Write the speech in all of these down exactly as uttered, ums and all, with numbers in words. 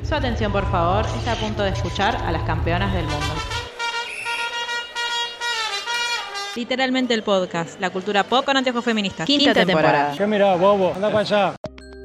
Su atención, por favor, está a punto de escuchar a las campeonas del mundo. Literalmente el podcast, la cultura pop con anteojos feministas. Quinta, Quinta temporada. temporada. ¿Qué mirá, bobo? Anda para allá.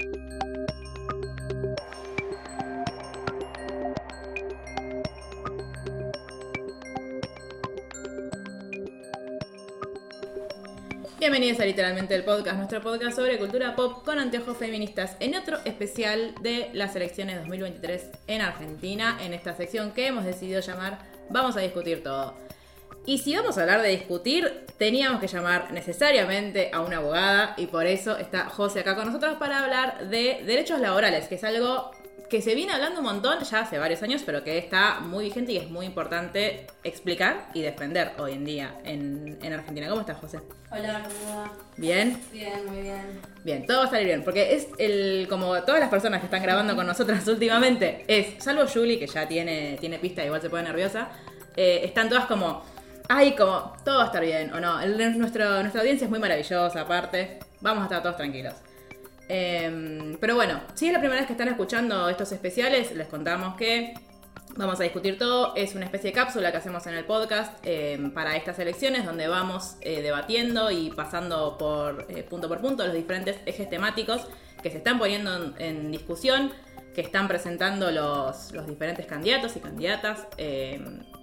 Bienvenidos a Literalmente el Podcast, nuestro podcast sobre cultura pop con anteojos feministas, en otro especial de las elecciones dos mil veintitrés en Argentina, en esta sección que hemos decidido llamar Vamos a discutir todo. Y si vamos a hablar de discutir, teníamos que llamar necesariamente a una abogada, y por eso está José acá con nosotros para hablar de derechos laborales, que es algo que se viene hablando un montón ya hace varios años, pero que está muy vigente y es muy importante explicar y defender hoy en día en, en Argentina. ¿Cómo estás, José? Hola, ¿cómo va? ¿Bien? Bien, muy bien. Bien, todo va a salir bien, porque es el como todas las personas que están grabando con nosotras últimamente, es, salvo Julie, que ya tiene, tiene pista y igual se pone nerviosa, eh, están todas como, ay, como, todo va a estar bien, o no, el, nuestro, nuestra audiencia es muy maravillosa, aparte, vamos a estar todos tranquilos. Eh, pero bueno, si es la primera vez que están escuchando estos especiales, les contamos que vamos a discutir todo. Es una especie de cápsula que hacemos en el podcast eh, para estas elecciones, donde vamos eh, debatiendo y pasando por eh, punto por punto los diferentes ejes temáticos que se están poniendo en, en discusión, que están presentando los, los diferentes candidatos y candidatas eh,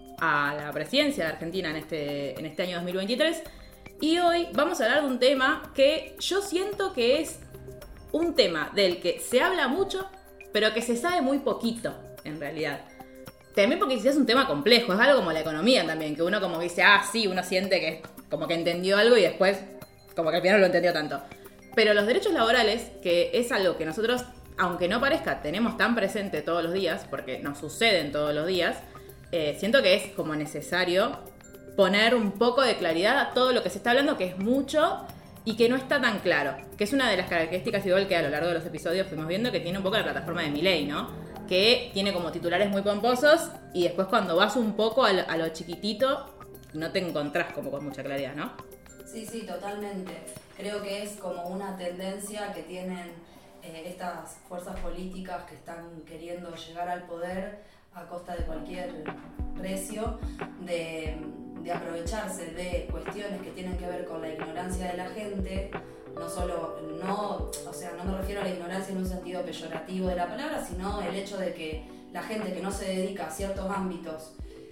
a la presidencia de Argentina en este, en este año dos mil veintitrés. Y hoy vamos a hablar de un tema que yo siento que es un tema del que se habla mucho, pero que se sabe muy poquito, en realidad. También porque quizás es un tema complejo, es algo como la economía también, que uno como dice, ah, sí, uno siente que como que entendió algo y después como que al final no lo entendió tanto. Pero los derechos laborales, que es algo que nosotros, aunque no parezca, tenemos tan presente todos los días, porque nos suceden todos los días, eh, siento que es como necesario poner un poco de claridad a todo lo que se está hablando, que es mucho y que no está tan claro, que es una de las características igual que a lo largo de los episodios fuimos viendo que tiene un poco la plataforma de Milei, ¿no? Que tiene como titulares muy pomposos y después cuando vas un poco a lo, a lo chiquitito no te encontrás como con mucha claridad, ¿no? Sí, sí, totalmente. Creo que es como una tendencia que tienen eh, estas fuerzas políticas que están queriendo llegar al poder a costa de cualquier precio, de, de aprovecharse de cuestiones que tienen que ver con la ignorancia de la gente. No solo, no, o sea, no me refiero a la ignorancia en un sentido peyorativo de la palabra, sino el hecho de que la gente que no se dedica a ciertos ámbitos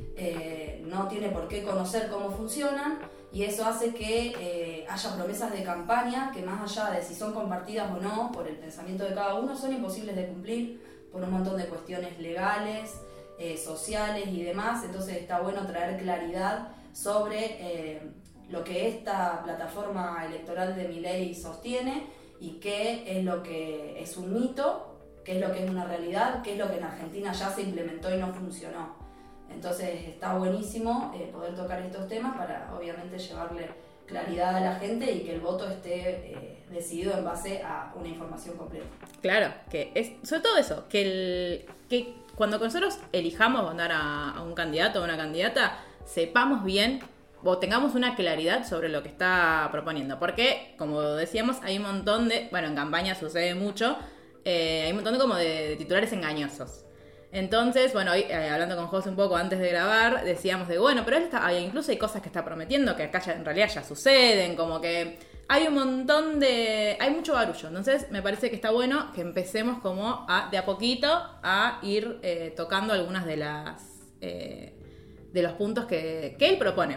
eh, no tiene por qué conocer cómo funcionan, y eso hace que eh, haya promesas de campaña que, más allá de si son compartidas o no por el pensamiento de cada uno, son imposibles de cumplir por un montón de cuestiones legales, eh, sociales y demás. Entonces está bueno traer claridad sobre eh, lo que esta plataforma electoral de Milei sostiene y qué es lo que es un mito, qué es lo que es una realidad, qué es lo que en Argentina ya se implementó y no funcionó. Entonces está buenísimo eh, poder tocar estos temas para obviamente llevarle claridad a la gente y que el voto esté eh, decidido en base a una información completa. Claro, que es sobre todo eso, que, el, que cuando nosotros elijamos votar a, a un candidato o una candidata, sepamos bien o tengamos una claridad sobre lo que está proponiendo. Porque, como decíamos, hay un montón de, bueno, en campaña sucede mucho, eh, hay un montón de como de, de titulares engañosos. Entonces, bueno, hoy eh, hablando con José un poco antes de grabar, decíamos de, bueno, pero él está, hay, incluso hay cosas que está prometiendo que acá ya, en realidad ya suceden, como que hay un montón de, hay mucho barullo. Entonces, me parece que está bueno que empecemos como a, de a poquito, a ir eh, tocando algunas de las, eh, de los puntos que, que él propone.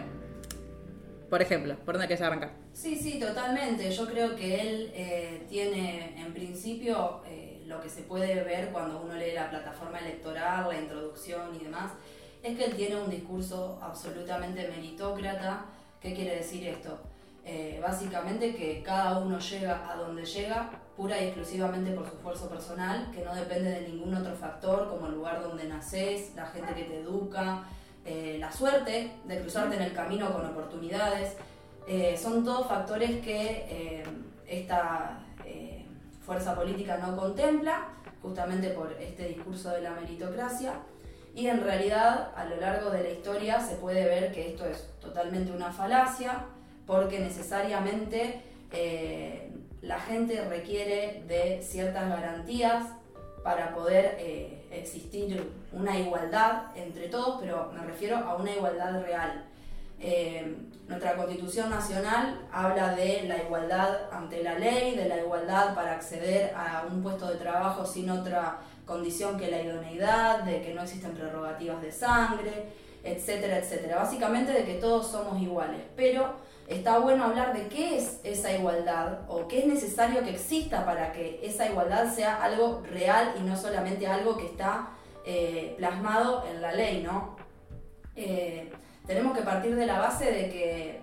Por ejemplo, ¿por dónde quieres arrancar? Sí, sí, totalmente. Yo creo que él eh, tiene, en principio, eh, lo que se puede ver cuando uno lee la plataforma electoral, la introducción y demás, es que él tiene un discurso absolutamente meritócrata. ¿Qué quiere decir esto? Eh, básicamente que cada uno llega a donde llega pura y exclusivamente por su esfuerzo personal, que no depende de ningún otro factor como el lugar donde naces, la gente que te educa, eh, la suerte de cruzarte en el camino con oportunidades. Eh, son todos factores que eh, esta eh, fuerza política no contempla, justamente por este discurso de la meritocracia, y en realidad a lo largo de la historia se puede ver que esto es totalmente una falacia, porque necesariamente eh, la gente requiere de ciertas garantías para poder eh, existir una igualdad entre todos, pero me refiero a una igualdad real. Eh, nuestra Constitución Nacional habla de la igualdad ante la ley, de la igualdad para acceder a un puesto de trabajo sin otra condición que la idoneidad, de que no existen prerrogativas de sangre, etcétera, etcétera. Básicamente de que todos somos iguales, pero está bueno hablar de qué es esa igualdad o qué es necesario que exista para que esa igualdad sea algo real y no solamente algo que está eh, plasmado en la ley, ¿no? Eh, tenemos que partir de la base de que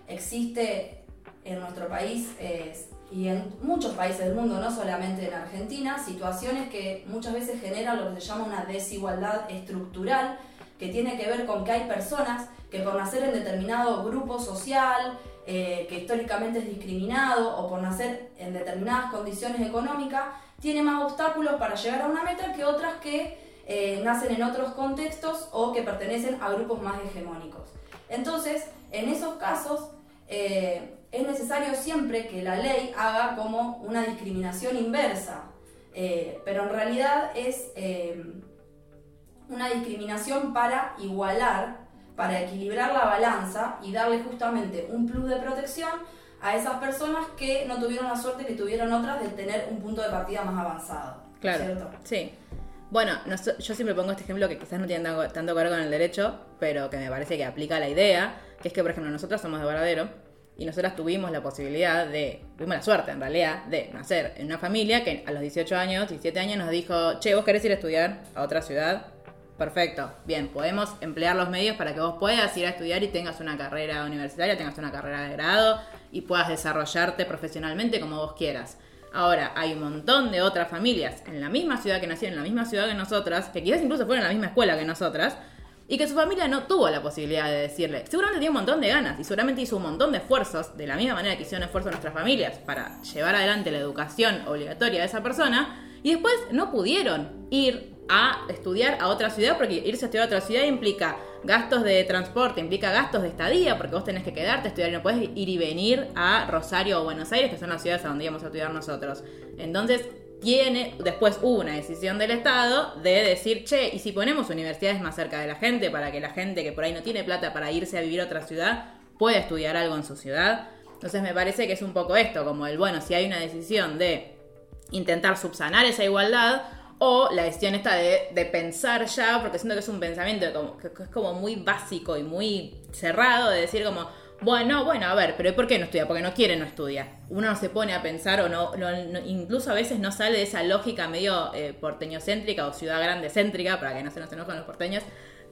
existe en nuestro país eh, y en muchos países del mundo, no solamente en Argentina, situaciones que muchas veces generan lo que se llama una desigualdad estructural, que tiene que ver con que hay personas que por nacer en determinado grupo social, eh, que históricamente es discriminado, o por nacer en determinadas condiciones económicas, tiene más obstáculos para llegar a una meta que otras que eh, nacen en otros contextos o que pertenecen a grupos más hegemónicos. Entonces, en esos casos, eh, es necesario siempre que la ley haga como una discriminación inversa, eh, pero en realidad es eh, una discriminación para igualar, para equilibrar la balanza y darle justamente un plus de protección a esas personas que no tuvieron la suerte que tuvieron otras de tener un punto de partida más avanzado. Claro, ¿cierto? sí. Bueno, no, yo siempre pongo este ejemplo que quizás no tiene tanto, tanto que ver con el derecho, pero que me parece que aplica la idea, que es que, por ejemplo, nosotros somos de Varadero y nosotras tuvimos la posibilidad de, tuvimos la suerte en realidad, de nacer en una familia que a los dieciocho años, diecisiete años nos dijo, che, ¿vos querés ir a estudiar a otra ciudad? Perfecto, bien, podemos emplear los medios para que vos puedas ir a estudiar y tengas una carrera universitaria, tengas una carrera de grado y puedas desarrollarte profesionalmente como vos quieras. Ahora, hay un montón de otras familias en la misma ciudad que nacieron, en la misma ciudad que nosotras, que quizás incluso fueron en la misma escuela que nosotras, y que su familia no tuvo la posibilidad de decirle. Seguramente tiene un montón de ganas y seguramente hizo un montón de esfuerzos, de la misma manera que hicieron esfuerzos nuestras familias para llevar adelante la educación obligatoria de esa persona, y después no pudieron ir a estudiar a otra ciudad, porque irse a estudiar a otra ciudad implica gastos de transporte, implica gastos de estadía, porque vos tenés que quedarte a estudiar y no podés ir y venir a Rosario o Buenos Aires, que son las ciudades a donde íbamos a estudiar nosotros. Entonces, tiene, después hubo una decisión del Estado de decir, che, ¿y si ponemos universidades más cerca de la gente para que la gente que por ahí no tiene plata para irse a vivir a otra ciudad pueda estudiar algo en su ciudad? Entonces me parece que es un poco esto, como el, bueno, si hay una decisión de intentar subsanar esa igualdad, o la decisión esta de, de pensar ya, porque siento que es un pensamiento como, que, que es como muy básico y muy cerrado, de decir como, bueno, bueno, a ver, pero ¿por qué no estudia? Porque no quiere, no estudia. Uno no se pone a pensar o no, no, no incluso a veces no sale de esa lógica medio eh, porteñocéntrica o ciudad grande céntrica, para que no se nos enojen los porteños,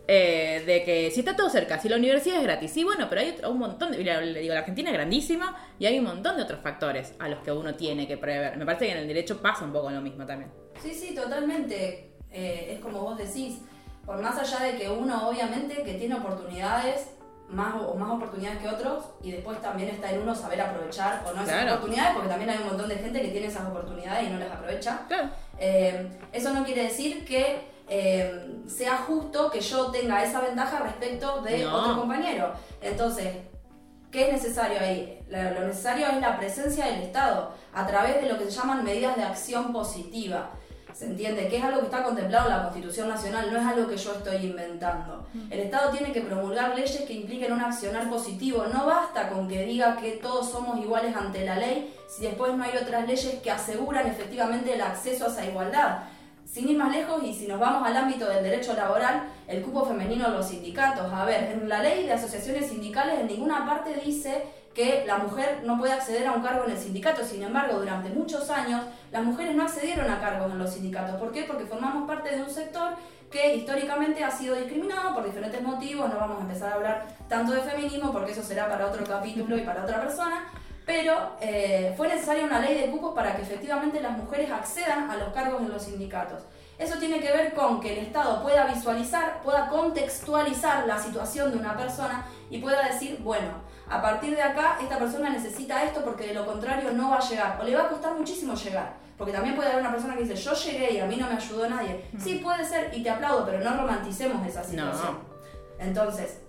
eh, de que si está todo cerca, si la universidad es gratis, sí, bueno, pero hay otro, un montón, de, le digo, la Argentina es grandísima y hay un montón de otros factores a los que uno tiene que prever. Me parece que en el derecho pasa un poco lo mismo también. Sí, sí, totalmente. Eh, es como vos decís, por más allá de que uno obviamente que tiene oportunidades, más o más oportunidades que otros, y después también está en uno saber aprovechar o no esas Claro. oportunidades, porque también hay un montón de gente que tiene esas oportunidades y no las aprovecha. Claro. Eh, eso no quiere decir que eh, sea justo que yo tenga esa ventaja respecto de No. otro compañero. Entonces, ¿qué es necesario ahí? Lo, lo necesario es la presencia del Estado a través de lo que se llaman medidas de acción positiva. ¿Se entiende? Que es algo que está contemplado en la Constitución Nacional, no es algo que yo estoy inventando. El Estado tiene que promulgar leyes que impliquen un accionar positivo. No basta con que diga que todos somos iguales ante la ley si después no hay otras leyes que aseguran efectivamente el acceso a esa igualdad. Sin ir más lejos, y si nos vamos al ámbito del derecho laboral, el cupo femenino en los sindicatos. A ver, en la ley de asociaciones sindicales en ninguna parte dice que la mujer no puede acceder a un cargo en el sindicato. Sin embargo, durante muchos años las mujeres no accedieron a cargos en los sindicatos. ¿Por qué? Porque formamos parte de un sector que históricamente ha sido discriminado por diferentes motivos. No vamos a empezar a hablar tanto de feminismo porque eso será para otro capítulo y para otra persona. Pero eh, fue necesaria una ley de cupos para que efectivamente las mujeres accedan a los cargos en los sindicatos. Eso tiene que ver con que el Estado pueda visualizar, pueda contextualizar la situación de una persona y pueda decir, bueno, a partir de acá esta persona necesita esto porque de lo contrario no va a llegar, o le va a costar muchísimo llegar. Porque también puede haber una persona que dice, yo llegué y a mí no me ayudó nadie. Mm. Sí, puede ser, y te aplaudo, pero no romanticemos esa situación. No. Entonces,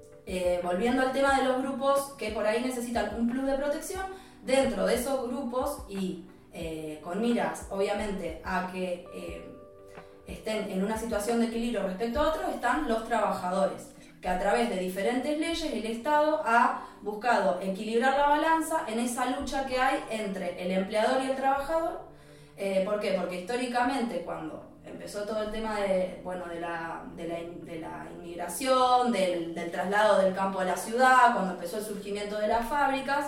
eh, volviendo al tema de los grupos que por ahí necesitan un plus de protección, dentro de esos grupos y eh, con miras, obviamente, a que eh, estén en una situación de equilibrio respecto a otros, están los trabajadores, que a través de diferentes leyes el Estado ha buscado equilibrar la balanza en esa lucha que hay entre el empleador y el trabajador. Eh, ¿Por qué? Porque históricamente, cuando empezó todo el tema de, bueno, de, la, de, la, de la inmigración, del, del traslado del campo a la ciudad, cuando empezó el surgimiento de las fábricas,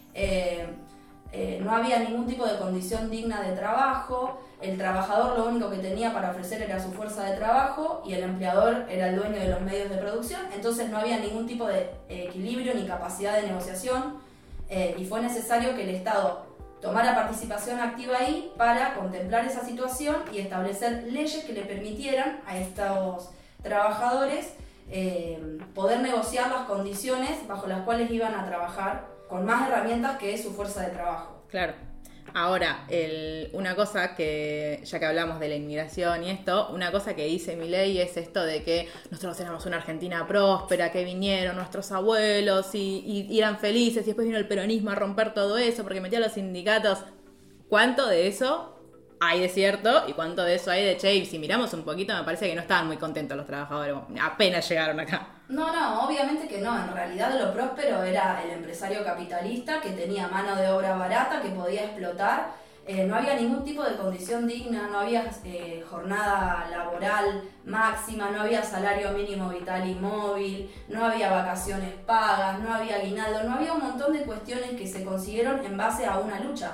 eh, eh, no había ningún tipo de condición digna de trabajo, el trabajador lo único que tenía para ofrecer era su fuerza de trabajo y el empleador era el dueño de los medios de producción, entonces no había ningún tipo de equilibrio ni capacidad de negociación, eh, y fue necesario que el Estado tomara participación activa ahí para contemplar esa situación y establecer leyes que le permitieran a estos trabajadores eh, poder negociar las condiciones bajo las cuales iban a trabajar con más herramientas que su fuerza de trabajo. Claro. Ahora, el, una cosa que, ya que hablamos de la inmigración y esto, una cosa que dice Milei es esto de que nosotros éramos una Argentina próspera, que vinieron nuestros abuelos y, y, y eran felices, y después vino el peronismo a romper todo eso porque metió a los sindicatos. ¿Cuánto de eso hay de cierto y cuánto de eso hay de che? Y si miramos un poquito, me parece que no estaban muy contentos los trabajadores, apenas llegaron acá. No, no, obviamente que no. En realidad lo próspero era el empresario capitalista que tenía mano de obra barata, que podía explotar. Eh, no había ningún tipo de condición digna, no había eh, jornada laboral máxima, no había salario mínimo vital y móvil, no había vacaciones pagas, no había aguinaldo, no había un montón de cuestiones que se consiguieron en base a una lucha.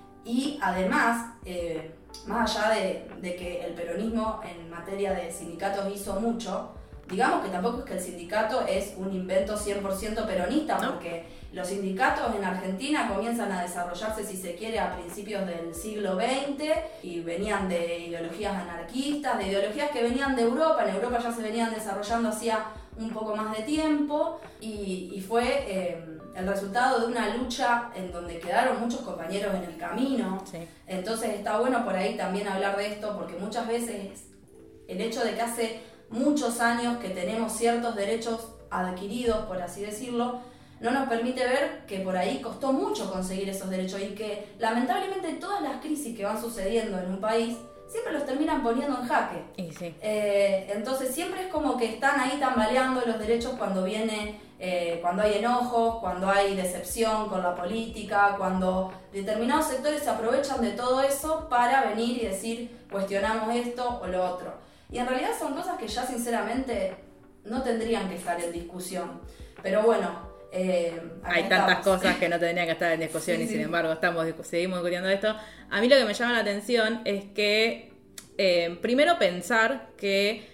Y además, eh, más allá de, de que el peronismo en materia de sindicatos hizo mucho, digamos que tampoco es que el sindicato es un invento cien por ciento peronista, ¿no? Porque los sindicatos en Argentina comienzan a desarrollarse, si se quiere, a principios del siglo veinte y venían de ideologías anarquistas, de ideologías que venían de Europa. En Europa ya se venían desarrollando hacía un poco más de tiempo y, y fue eh, el resultado de una lucha en donde quedaron muchos compañeros en el camino. Sí. Entonces está bueno por ahí también hablar de esto, porque muchas veces el hecho de que hace muchos años que tenemos ciertos derechos adquiridos, por así decirlo, no nos permite ver que por ahí costó mucho conseguir esos derechos y que lamentablemente todas las crisis que van sucediendo en un país siempre los terminan poniendo en jaque. Y sí. Eh, entonces siempre es como que están ahí tambaleando los derechos cuando viene, eh, cuando hay enojos, cuando hay decepción con la política, cuando determinados sectores se aprovechan de todo eso para venir y decir cuestionamos esto o lo otro. Y en realidad son cosas que ya sinceramente no tendrían que estar en discusión. Pero bueno, eh, hay tantas cosas que no tendrían que estar en discusión sí, y sí. Sin embargo estamos seguimos discutiendo esto. A mí lo que me llama la atención es que eh, primero pensar que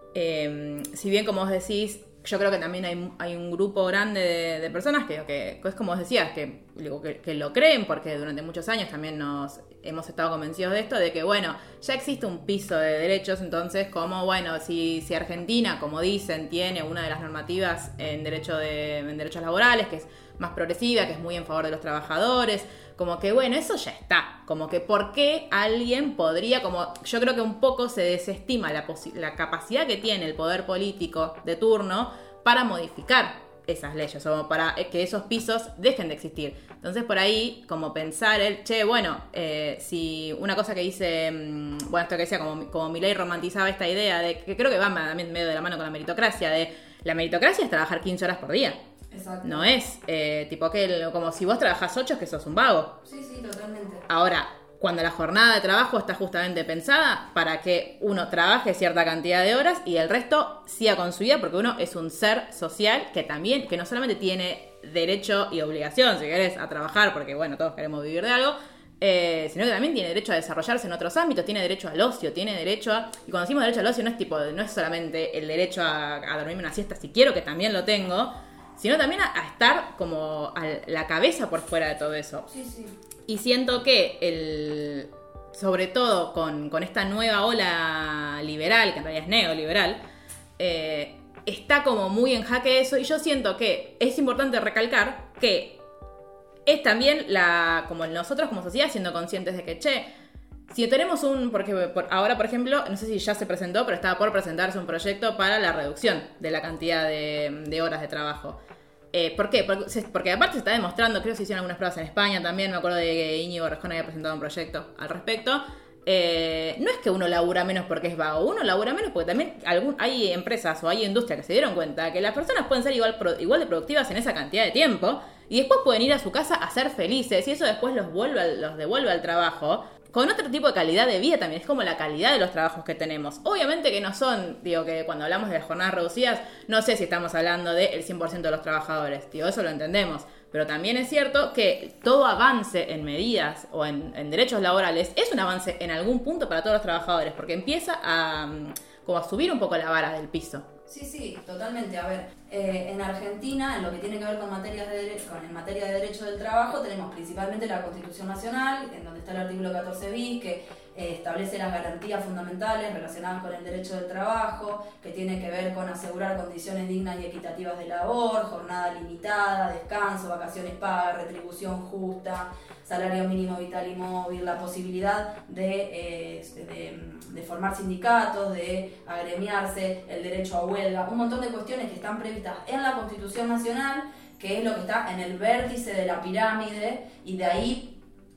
eh, si bien como vos decís, yo creo que también hay, hay un grupo grande de, de personas que, que, que es como vos decías, que, que, que lo creen, porque durante muchos años también nos hemos estado convencidos de esto, de que bueno, ya existe un piso de derechos, entonces como bueno, si, si Argentina, como dicen, tiene una de las normativas en, derecho de, en derechos laborales, que es más progresiva, que es muy en favor de los trabajadores, como que bueno, eso ya está, como que por qué alguien podría, como yo creo que un poco se desestima la, posi- la capacidad que tiene el poder político de turno para modificar esas leyes, o para que esos pisos dejen de existir. Entonces por ahí, como pensar el, che, bueno, eh, si una cosa que dice, mmm, bueno, esto que decía, como, como Milei romantizaba esta idea de, que creo que va también medio de la mano con la meritocracia, de la meritocracia es trabajar quince horas por día. Exacto. No es eh, tipo que el, como si vos trabajás ocho es que sos un vago. Sí, sí, totalmente. Ahora, cuando la jornada de trabajo está justamente pensada para que uno trabaje cierta cantidad de horas y el resto siga con su vida, porque uno es un ser social que también, que no solamente tiene derecho y obligación, si querés, a trabajar, porque bueno, todos queremos vivir de algo, eh, sino que también tiene derecho a desarrollarse en otros ámbitos, tiene derecho al ocio, tiene derecho a... Y cuando decimos derecho al ocio no es tipo, no es solamente el derecho a, a dormirme una siesta si quiero, que también lo tengo, sino también a, a estar como a la cabeza por fuera de todo eso. Sí, sí. Y siento que, el, sobre todo con, con esta nueva ola liberal, que en realidad es neoliberal, eh, está como muy en jaque eso. Y yo siento que es importante recalcar que es también la como nosotros como sociedad siendo conscientes de que, che, si tenemos un... Porque por, ahora, por ejemplo, no sé si ya se presentó, pero estaba por presentarse un proyecto para la reducción de la cantidad de, de horas de trabajo. Eh, ¿Por qué? Porque, porque aparte se está demostrando, creo que se hicieron algunas pruebas en España también, me acuerdo de que Íñigo Errejón había presentado un proyecto al respecto. Eh, no es que uno labura menos porque es vago, uno labura menos porque también algún, hay empresas o hay industrias que se dieron cuenta que las personas pueden ser igual, igual de productivas en esa cantidad de tiempo y después pueden ir a su casa a ser felices y eso después los, vuelve, los devuelve al trabajo con otro tipo de calidad de vida también, es como la calidad de los trabajos que tenemos. Obviamente que no son, digo que cuando hablamos de las jornadas reducidas, no sé si estamos hablando del cien por ciento de los trabajadores, digo, eso lo entendemos. Pero también es cierto que todo avance en medidas o en, en derechos laborales es un avance en algún punto para todos los trabajadores, porque empieza a, como a subir un poco la vara del piso. Sí, sí, totalmente. A ver, eh, en Argentina, en lo que tiene que ver con, materias de derecho, con en materia de derecho del trabajo, tenemos principalmente la Constitución Nacional, en donde está el artículo catorce bis, que eh, establece las garantías fundamentales relacionadas con el derecho del trabajo, que tiene que ver con asegurar condiciones dignas y equitativas de labor, jornada limitada, descanso, vacaciones pagas, retribución justa, salario mínimo vital y móvil, la posibilidad de, eh, de, de formar sindicatos, de agremiarse, el derecho a huelga, un montón de cuestiones que están previstas en la Constitución Nacional, que es lo que está en el vértice de la pirámide, y de ahí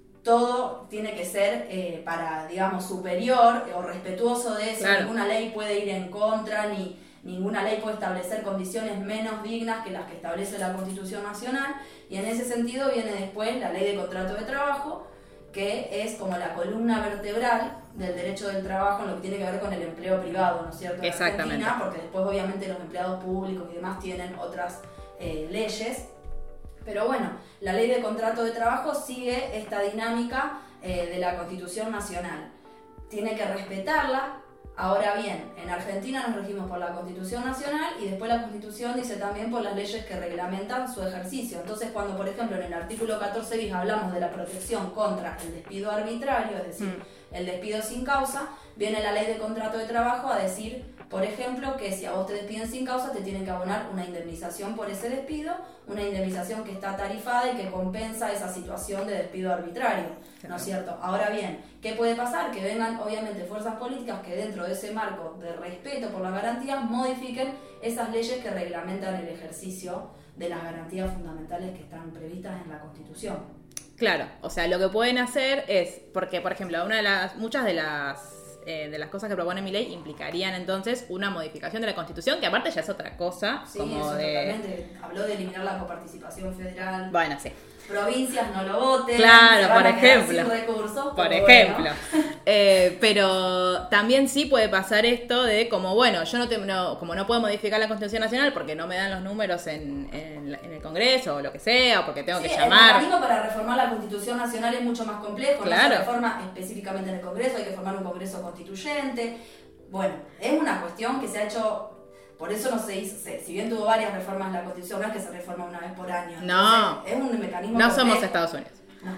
todo tiene que ser eh, para, digamos, superior o respetuoso de eso. Claro. Ninguna ley puede ir en contra, ni ninguna ley puede establecer condiciones menos dignas que las que establece la Constitución Nacional, y en ese sentido viene después la Ley de Contrato de Trabajo, que es como la columna vertebral del derecho del trabajo en lo que tiene que ver con el empleo privado, ¿no es cierto? En Exactamente. Argentina, porque después obviamente los empleados públicos y demás tienen otras eh, leyes. Pero bueno, la Ley de Contrato de Trabajo sigue esta dinámica eh, de la Constitución Nacional. Tiene que respetarla. Ahora bien, en Argentina nos regimos por la Constitución Nacional y después la Constitución dice también por las leyes que reglamentan su ejercicio. Entonces, cuando, por ejemplo, en el artículo catorce bis hablamos de la protección contra el despido arbitrario, es decir, mm. el despido sin causa, viene la Ley de Contrato de Trabajo a decir, por ejemplo, que si a vos te despiden sin causa, te tienen que abonar una indemnización por ese despido, una indemnización que está tarifada y que compensa esa situación de despido arbitrario, ¿no es cierto? Ahora bien, ¿qué puede pasar? Que vengan, obviamente, fuerzas políticas que dentro de ese marco de respeto por las garantías modifiquen esas leyes que reglamentan el ejercicio de las garantías fundamentales que están previstas en la Constitución. Claro, o sea, lo que pueden hacer es, porque, por ejemplo, una de las, muchas de las Eh, de las cosas que propone mi ley implicarían entonces una modificación de la Constitución, que aparte ya es otra cosa. Sí, como eso de... totalmente. Habló de eliminar la coparticipación federal. Bueno, sí. Provincias no lo voten. Claro, por ejemplo. Sin recursos, por pero ejemplo. Bueno. Eh, pero también sí puede pasar esto de como, bueno, yo no, te, no como no puedo modificar la Constitución Nacional porque no me dan los números en, en, en el Congreso o lo que sea, o porque tengo sí, que llamar. El mecanismo para reformar la Constitución Nacional es mucho más complejo. Claro. No se reforma específicamente en el Congreso, hay que formar un Congreso constituyente. Bueno, es una cuestión que se ha hecho. Por eso no se hizo, se, si bien tuvo varias reformas en la Constitución, no es que se reforma una vez por año. No, Entonces, es un mecanismo no complejo. somos Estados Unidos. No.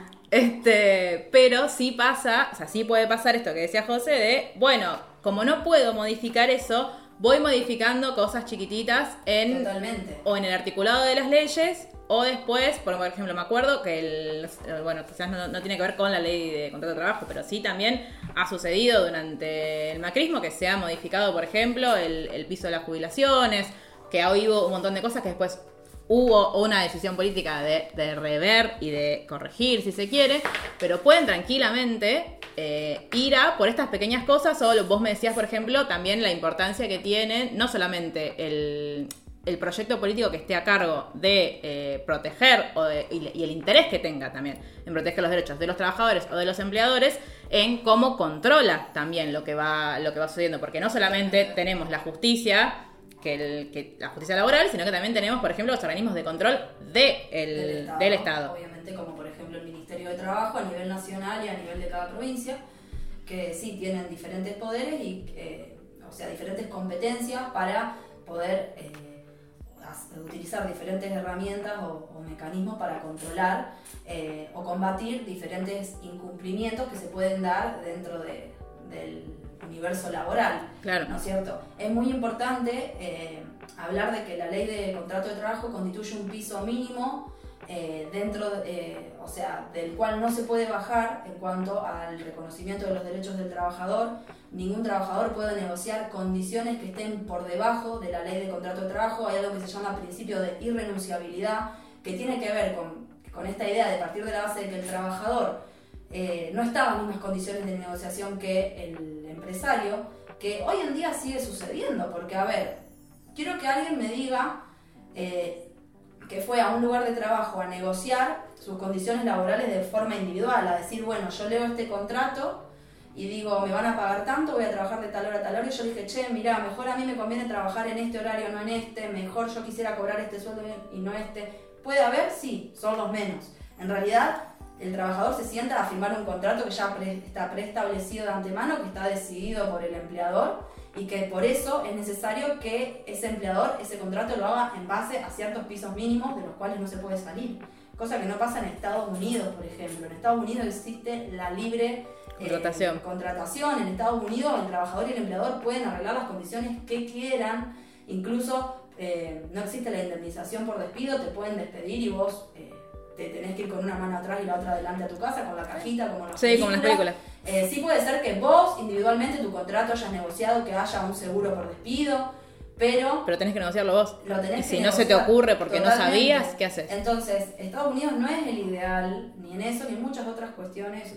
Este, pero sí pasa, o sea, sí puede pasar esto que decía José de, bueno, como no puedo modificar eso, voy modificando cosas chiquititas en Totalmente. o en el articulado de las leyes o después, por ejemplo, me acuerdo que el, bueno, quizás no, no tiene que ver con la ley de contrato de trabajo, pero sí también ha sucedido durante el macrismo que se ha modificado, por ejemplo, el, el piso de las jubilaciones, que ha habido un montón de cosas que después hubo una decisión política de, de rever y de corregir, si se quiere, pero pueden tranquilamente eh, ir a por estas pequeñas cosas, o vos me decías, por ejemplo, también la importancia que tiene no solamente el, el proyecto político que esté a cargo de eh, proteger o de, y, y el interés que tenga también en proteger los derechos de los trabajadores o de los empleadores, en cómo controla también lo que va, lo que va sucediendo, porque no solamente tenemos la justicia, Que, el, que la justicia laboral, sino que también tenemos, por ejemplo, los organismos de control de el, del, Estado, del Estado. Obviamente, como por ejemplo el Ministerio de Trabajo a nivel nacional y a nivel de cada provincia, que sí tienen diferentes poderes y, eh, o sea, diferentes competencias para poder eh, utilizar diferentes herramientas o, o mecanismos para controlar eh, o combatir diferentes incumplimientos que se pueden dar dentro de, del universo laboral, claro. ¿no es cierto? Es muy importante eh, hablar de que la ley de contrato de trabajo constituye un piso mínimo eh, dentro, eh, o sea, del cual no se puede bajar en cuanto al reconocimiento de los derechos del trabajador. Ningún trabajador puede negociar condiciones que estén por debajo de la ley de contrato de trabajo. Hay algo que se llama principio de irrenunciabilidad, que tiene que ver con, con esta idea de partir de la base de que el trabajador eh, no está en las mismas condiciones de negociación que el empresario, que hoy en día sigue sucediendo, porque a ver, quiero que alguien me diga eh, que fue a un lugar de trabajo a negociar sus condiciones laborales de forma individual, a decir, bueno, yo leo este contrato y digo, me van a pagar tanto, voy a trabajar de tal hora a tal hora, y yo dije, che, mirá, mejor a mí me conviene trabajar en este horario, no en este, mejor yo quisiera cobrar este sueldo y no este. ¿Puede haber? Sí, son los menos. En realidad, el trabajador se sienta a firmar un contrato que ya pre- está preestablecido de antemano, que está decidido por el empleador, y que por eso es necesario que ese empleador, ese contrato lo haga en base a ciertos pisos mínimos de los cuales no se puede salir. Cosa que no pasa en Estados Unidos, por ejemplo. En Estados Unidos existe la libre contratación. Eh, contratación. En Estados Unidos el trabajador y el empleador pueden arreglar las condiciones que quieran. Incluso eh, no existe la indemnización por despido, te pueden despedir y vos eh, te tenés que ir con una mano atrás y la otra adelante a tu casa, con la cajita, como en las sí, películas. como en las películas. Eh, sí puede ser que vos individualmente tu contrato hayas negociado que haya un seguro por despido, pero... Pero tenés que negociarlo vos. Lo tenés y que si no negociar. se te ocurre porque Totalmente. no sabías, ¿qué haces? Entonces, Estados Unidos no es el ideal, ni en eso, ni en muchas otras cuestiones.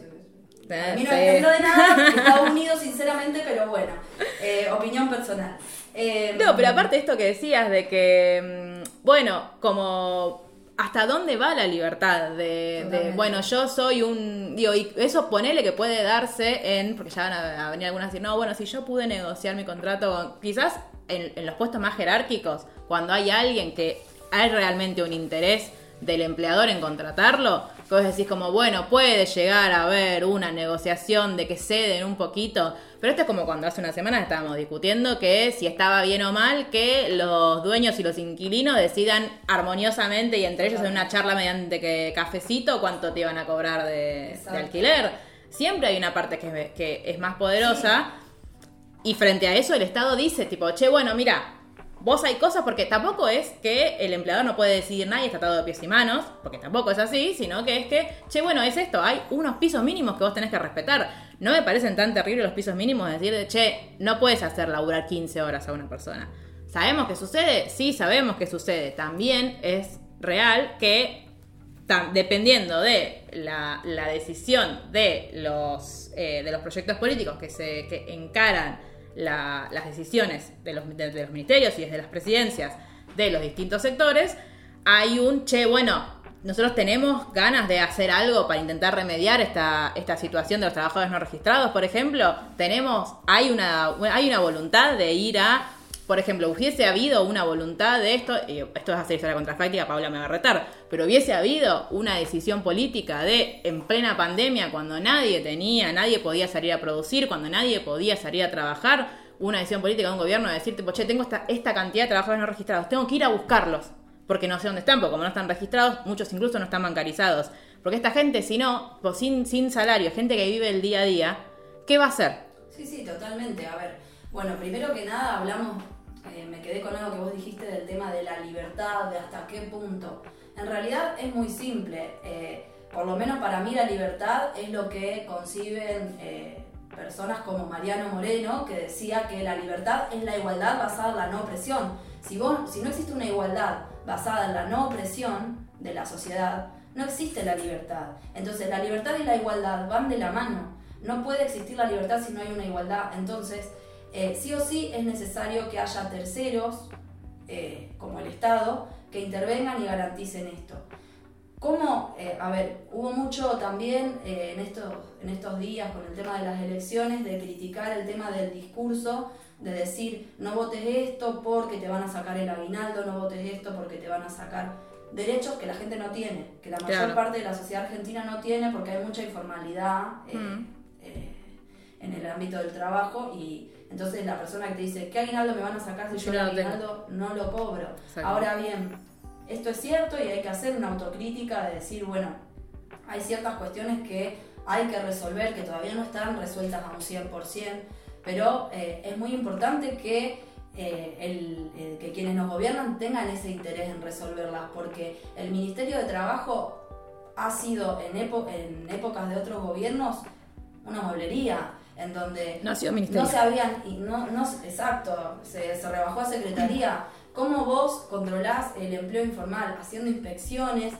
A mí no Sí. me ejemplo de nada, Estados Unidos, sinceramente, pero bueno, eh, opinión personal. Eh, No, pero aparte de esto que decías de que, mm, bueno, como hasta dónde va la libertad de, de Totalmente. bueno, yo soy un, digo, y eso ponele que puede darse en, porque ya van a, a venir algunas a decir, no, bueno, si yo pude negociar mi contrato, con, quizás en, en los puestos más jerárquicos, cuando hay alguien que hay realmente un interés del empleador en contratarlo, que vos decís como, bueno, puede llegar a haber una negociación de que ceden un poquito, pero esto es como cuando hace una semana estábamos discutiendo que si estaba bien o mal que los dueños y los inquilinos decidan armoniosamente y entre ellos en una charla mediante que cafecito cuánto te iban a cobrar de, de alquiler. Siempre hay una parte que es, que es más poderosa y frente a eso el Estado dice tipo, che, bueno, mira, vos hay cosas, porque tampoco es que el empleador no puede decidir nada y está atado de pies y manos, porque tampoco es así, sino que es que, che, bueno, es esto, hay unos pisos mínimos que vos tenés que respetar. No me parecen tan terribles los pisos mínimos de decir, che, no puedes hacer laburar quince horas a una persona. ¿Sabemos que sucede? Sí, sabemos que sucede. También es real que, tam, dependiendo de la, la decisión de los, eh, de los proyectos políticos que se que encaran La, las decisiones de los, de, de los ministerios y desde las presidencias de los distintos sectores, hay un, che, bueno, nosotros tenemos ganas de hacer algo para intentar remediar esta, esta situación de los trabajadores no registrados, por ejemplo, tenemos, hay una, hay una voluntad de ir a, por ejemplo, hubiese habido una voluntad de esto, y esto es hacer historia contrafáctica, Paula me va a retar, pero hubiese habido una decisión política de, en plena pandemia, cuando nadie tenía, nadie podía salir a producir, cuando nadie podía salir a trabajar, una decisión política de un gobierno de decir, tipo, che, tengo esta, esta cantidad de trabajadores no registrados, tengo que ir a buscarlos, porque no sé dónde están, porque como no están registrados, muchos incluso no están bancarizados, porque esta gente, si no, pues sin, sin salario, gente que vive el día a día, ¿qué va a hacer? Sí, sí, totalmente. A ver, bueno, primero que nada hablamos, eh, me quedé con algo que vos dijiste del tema de la libertad, de hasta qué punto. En realidad es muy simple, eh, por lo menos para mí la libertad es lo que conciben eh, personas como Mariano Moreno, que decía que la libertad es la igualdad basada en la no opresión. Si, vos, si no existe una igualdad basada en la no opresión de la sociedad, no existe la libertad. Entonces la libertad y la igualdad van de la mano. No puede existir la libertad si no hay una igualdad. Entonces, eh, sí o sí es necesario que haya terceros, eh, como el Estado, que intervengan y garanticen esto. ¿Cómo? Eh, a ver, hubo mucho también eh, en, estos, en estos días con el tema de las elecciones de criticar el tema del discurso, de decir no votes esto porque te van a sacar el aguinaldo, no votes esto porque te van a sacar derechos que la gente no tiene, que la mayor Claro. parte de la sociedad argentina no tiene porque hay mucha informalidad eh, Mm. eh, en el ámbito del trabajo y entonces la persona que te dice ¿qué aguinaldo me van a sacar si yo Yo el no lo tengo. aguinaldo no lo cobro? Exacto. Ahora bien, esto es cierto y hay que hacer una autocrítica de decir, bueno, hay ciertas cuestiones que hay que resolver, que todavía no están resueltas a un cien por ciento, pero eh, es muy importante que eh, el, eh, que quienes nos gobiernan tengan ese interés en resolverlas, porque el Ministerio de Trabajo ha sido en, epo- en épocas de otros gobiernos una mueblería, en donde no ha sido ministerio. No se habían, y no, no, exacto, se, se rebajó a secretaría. ¿Cómo vos controlás el empleo informal? Haciendo inspecciones,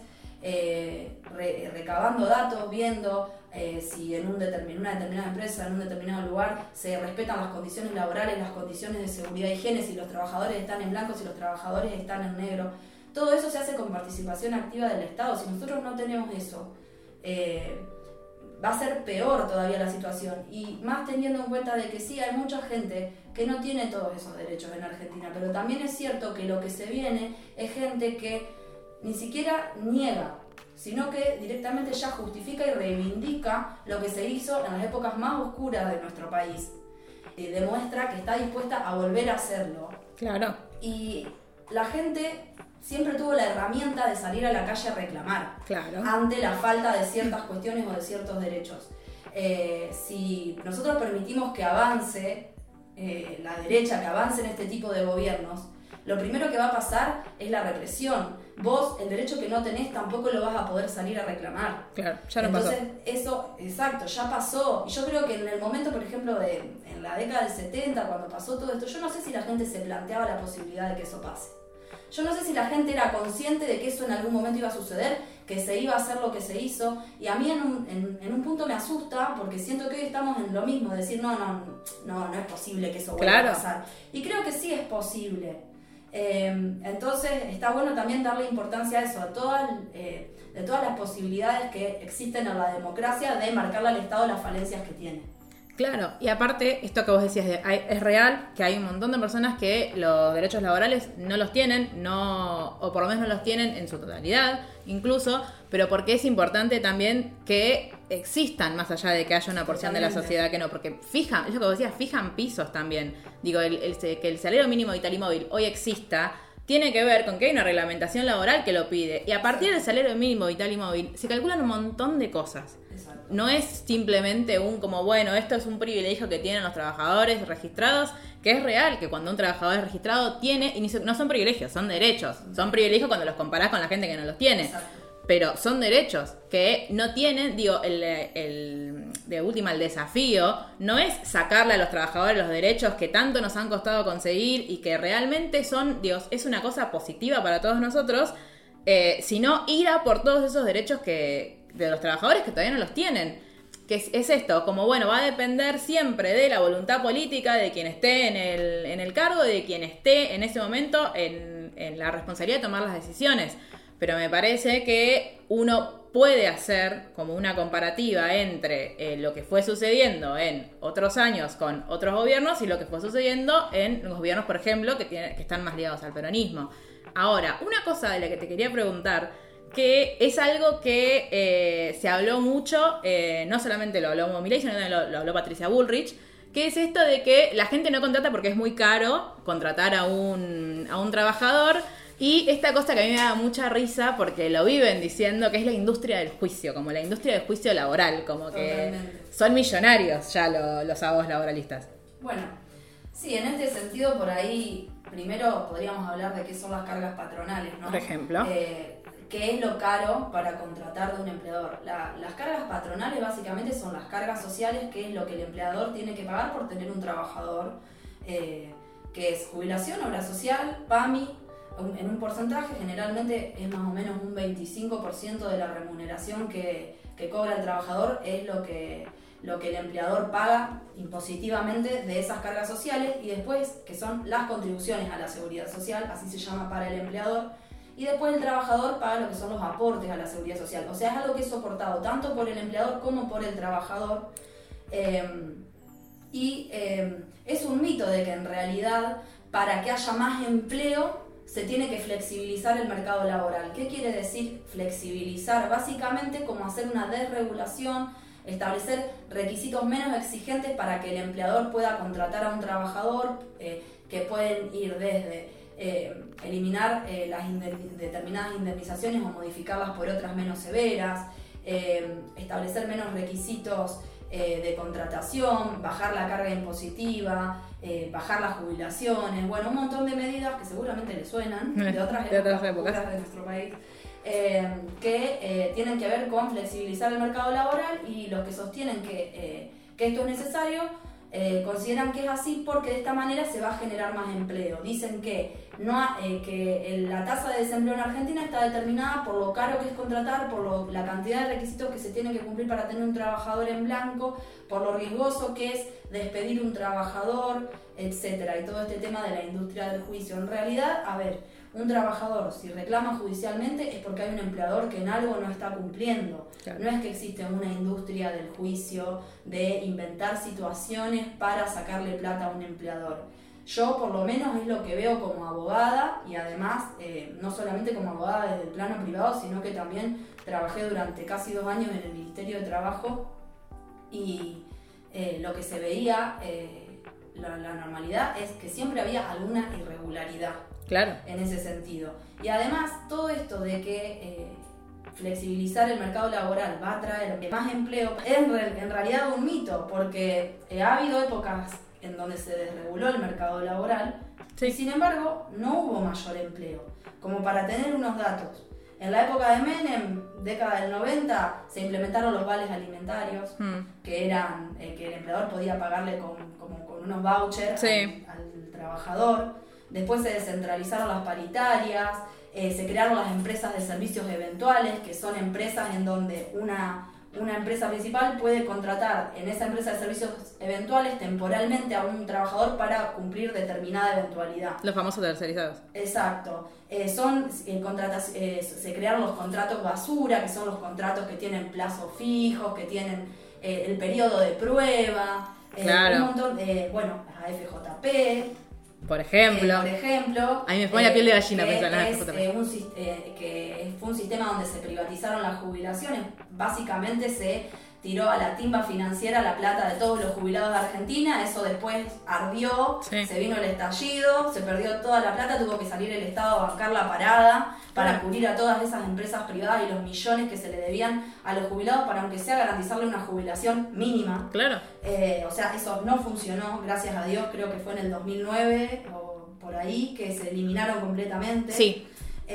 eh, re, recabando datos, viendo eh, si en un determin, una determinada empresa, en un determinado lugar, se respetan las condiciones laborales, las condiciones de seguridad y higiene, si los trabajadores están en blanco, si los trabajadores están en negro. Todo eso se hace con participación activa del Estado. Si nosotros no tenemos eso, eh, va a ser peor todavía la situación, y más teniendo en cuenta de que sí, hay mucha gente que no tiene todos esos derechos en Argentina, pero también es cierto que lo que se viene es gente que ni siquiera niega, sino que directamente ya justifica y reivindica lo que se hizo en las épocas más oscuras de nuestro país, y demuestra que está dispuesta a volver a hacerlo. Claro. Y la gente siempre tuvo la herramienta de salir a la calle a reclamar, claro, ante la falta de ciertas cuestiones o de ciertos derechos. Eh, si nosotros permitimos que avance eh, la derecha, que avance en este tipo de gobiernos, lo primero que va a pasar es la represión. Vos, el derecho que no tenés, tampoco lo vas a poder salir a reclamar. Claro, ya no Entonces, pasó. eso, exacto, ya pasó. Y yo creo que en el momento, por ejemplo, de en la década del setenta, cuando pasó todo esto, yo no sé si la gente se planteaba la posibilidad de que eso pase. Yo no sé si la gente era consciente de que eso en algún momento iba a suceder, que se iba a hacer lo que se hizo, y a mí en un, en, en un punto me asusta, porque siento que hoy estamos en lo mismo, decir no, no, no, no es posible que eso vuelva claro. a pasar. Y creo que sí es posible. Eh, entonces está bueno también darle importancia a eso, a todas, eh, de todas las posibilidades que existen en la democracia de marcarle al Estado las falencias que tiene. Claro, y aparte, esto que vos decías, de, hay, es real que hay un montón de personas que los derechos laborales no los tienen, no, o por lo menos no los tienen en su totalidad, incluso, pero porque es importante también que existan, más allá de que haya una porción Totalmente. de la sociedad que no, porque fijan, es lo que vos decías, fijan pisos también. Digo, el, el, que el salario mínimo vital y móvil hoy exista, tiene que ver con que hay una reglamentación laboral que lo pide, y a partir del salario mínimo vital y móvil se calculan un montón de cosas. No es simplemente un como, bueno, esto es un privilegio que tienen los trabajadores registrados, que es real, que cuando un trabajador es registrado tiene, y no son privilegios, son derechos. Son privilegios cuando los comparás con la gente que no los tiene. Exacto. Pero son derechos que no tienen, digo, el, el, de última, el desafío no es sacarle a los trabajadores los derechos que tanto nos han costado conseguir y que realmente son, Dios, es una cosa positiva para todos nosotros, eh, sino ir a por todos esos derechos que de los trabajadores que todavía no los tienen. Que es, es esto, como bueno, va a depender siempre de la voluntad política de quien esté en el, en el cargo, de quien esté en ese momento en, en la responsabilidad de tomar las decisiones. Pero me parece que uno puede hacer como una comparativa entre eh, lo que fue sucediendo en otros años con otros gobiernos y lo que fue sucediendo en los gobiernos, por ejemplo, que, tienen, que están más ligados al peronismo. Ahora, una cosa de la que te quería preguntar, que es algo que eh, se habló mucho, eh, no solamente lo habló Milei, sino también lo, lo habló Patricia Bullrich, que es esto de que la gente no contrata porque es muy caro contratar a un, a un trabajador, y esta cosa que a mí me da mucha risa porque lo viven diciendo que es la industria del juicio, como la industria del juicio laboral, como que Totalmente. Son millonarios ya lo, los abogados laboralistas. Bueno, sí, en este sentido por ahí, primero podríamos hablar de qué son las cargas patronales, ¿no? Por ejemplo. Eh, ¿Qué es lo caro para contratar de un empleador? La, las cargas patronales básicamente son las cargas sociales, que es lo que el empleador tiene que pagar por tener un trabajador, eh, que es jubilación, obra social, P A M I, un, en un porcentaje, generalmente es más o menos un veinticinco por ciento de la remuneración que, que cobra el trabajador, es lo que, lo que el empleador paga impositivamente de esas cargas sociales, y después, que son las contribuciones a la seguridad social, así se llama para el empleador. Y después el trabajador paga lo que son los aportes a la seguridad social. O sea, es algo que es soportado tanto por el empleador como por el trabajador. Eh, y eh, es un mito de que en realidad, para que haya más empleo, se tiene que flexibilizar el mercado laboral. ¿Qué quiere decir flexibilizar? Básicamente como hacer una desregulación, establecer requisitos menos exigentes para que el empleador pueda contratar a un trabajador, eh, que pueden ir desde... Eh, eliminar eh, las indemn- determinadas indemnizaciones o modificarlas por otras menos severas, eh, establecer menos requisitos eh, de contratación, bajar la carga impositiva, eh, bajar las jubilaciones, bueno, un montón de medidas que seguramente le suenan de otras de épocas, otras épocas de nuestro país. Eh, que eh, tienen que ver con flexibilizar el mercado laboral, y los que sostienen que, eh, que esto es necesario eh, consideran que es así porque de esta manera se va a generar más empleo. Dicen que, no ha, eh, que el, la tasa de desempleo en Argentina está determinada por lo caro que es contratar, por lo, la cantidad de requisitos que se tiene que cumplir para tener un trabajador en blanco, por lo riesgoso que es despedir un trabajador, etcétera, y todo este tema de la industria del juicio. En realidad, a ver, un trabajador, si reclama judicialmente, es porque hay un empleador que en algo no está cumpliendo. Claro. No es que existe una industria del juicio de inventar situaciones para sacarle plata a un empleador. Yo, por lo menos, es lo que veo como abogada, y además, eh, no solamente como abogada desde el plano privado, sino que también trabajé durante casi dos años en el Ministerio de Trabajo, y eh, lo que se veía, eh, la, la normalidad es que siempre había alguna irregularidad. Claro. En ese sentido. Y además, todo esto de que eh, flexibilizar el mercado laboral va a traer más empleo es en, re, en realidad un mito, porque eh, ha habido épocas en donde se desreguló el mercado laboral, sí. Y sin embargo no hubo mayor empleo. Como para tener unos datos, en la época de Menem, década del noventa, se implementaron los vales alimentarios, mm. que eran eh, que el empleador podía pagarle con, como, con unos vouchers, sí. al, al trabajador. Después se descentralizaron las paritarias, eh, se crearon las empresas de servicios eventuales, que son empresas en donde una, una empresa principal puede contratar en esa empresa de servicios eventuales temporalmente a un trabajador para cumplir determinada eventualidad. Los famosos tercerizados. Exacto. Eh, son, eh, contratas, eh, se crearon los contratos basura, que son los contratos que tienen plazos fijos, que tienen eh, el periodo de prueba, eh, claro. un montón de, bueno, la F J P. Por ejemplo, eh, por ejemplo, a mí me pone eh, la piel de gallina pensar en la F J P. Eh, un, eh, que fue un sistema donde se privatizaron las jubilaciones. Básicamente se tiró a la timba financiera la plata de todos los jubilados de Argentina. Eso después ardió, sí. Se vino el estallido, se perdió toda la plata, tuvo que salir el Estado a bancar la parada para cubrir a todas esas empresas privadas y los millones que se le debían a los jubilados para, aunque sea, garantizarle una jubilación mínima. Claro. Eh, o sea, eso no funcionó, gracias a Dios. Creo que fue en el dos mil nueve o por ahí que se eliminaron completamente. Sí.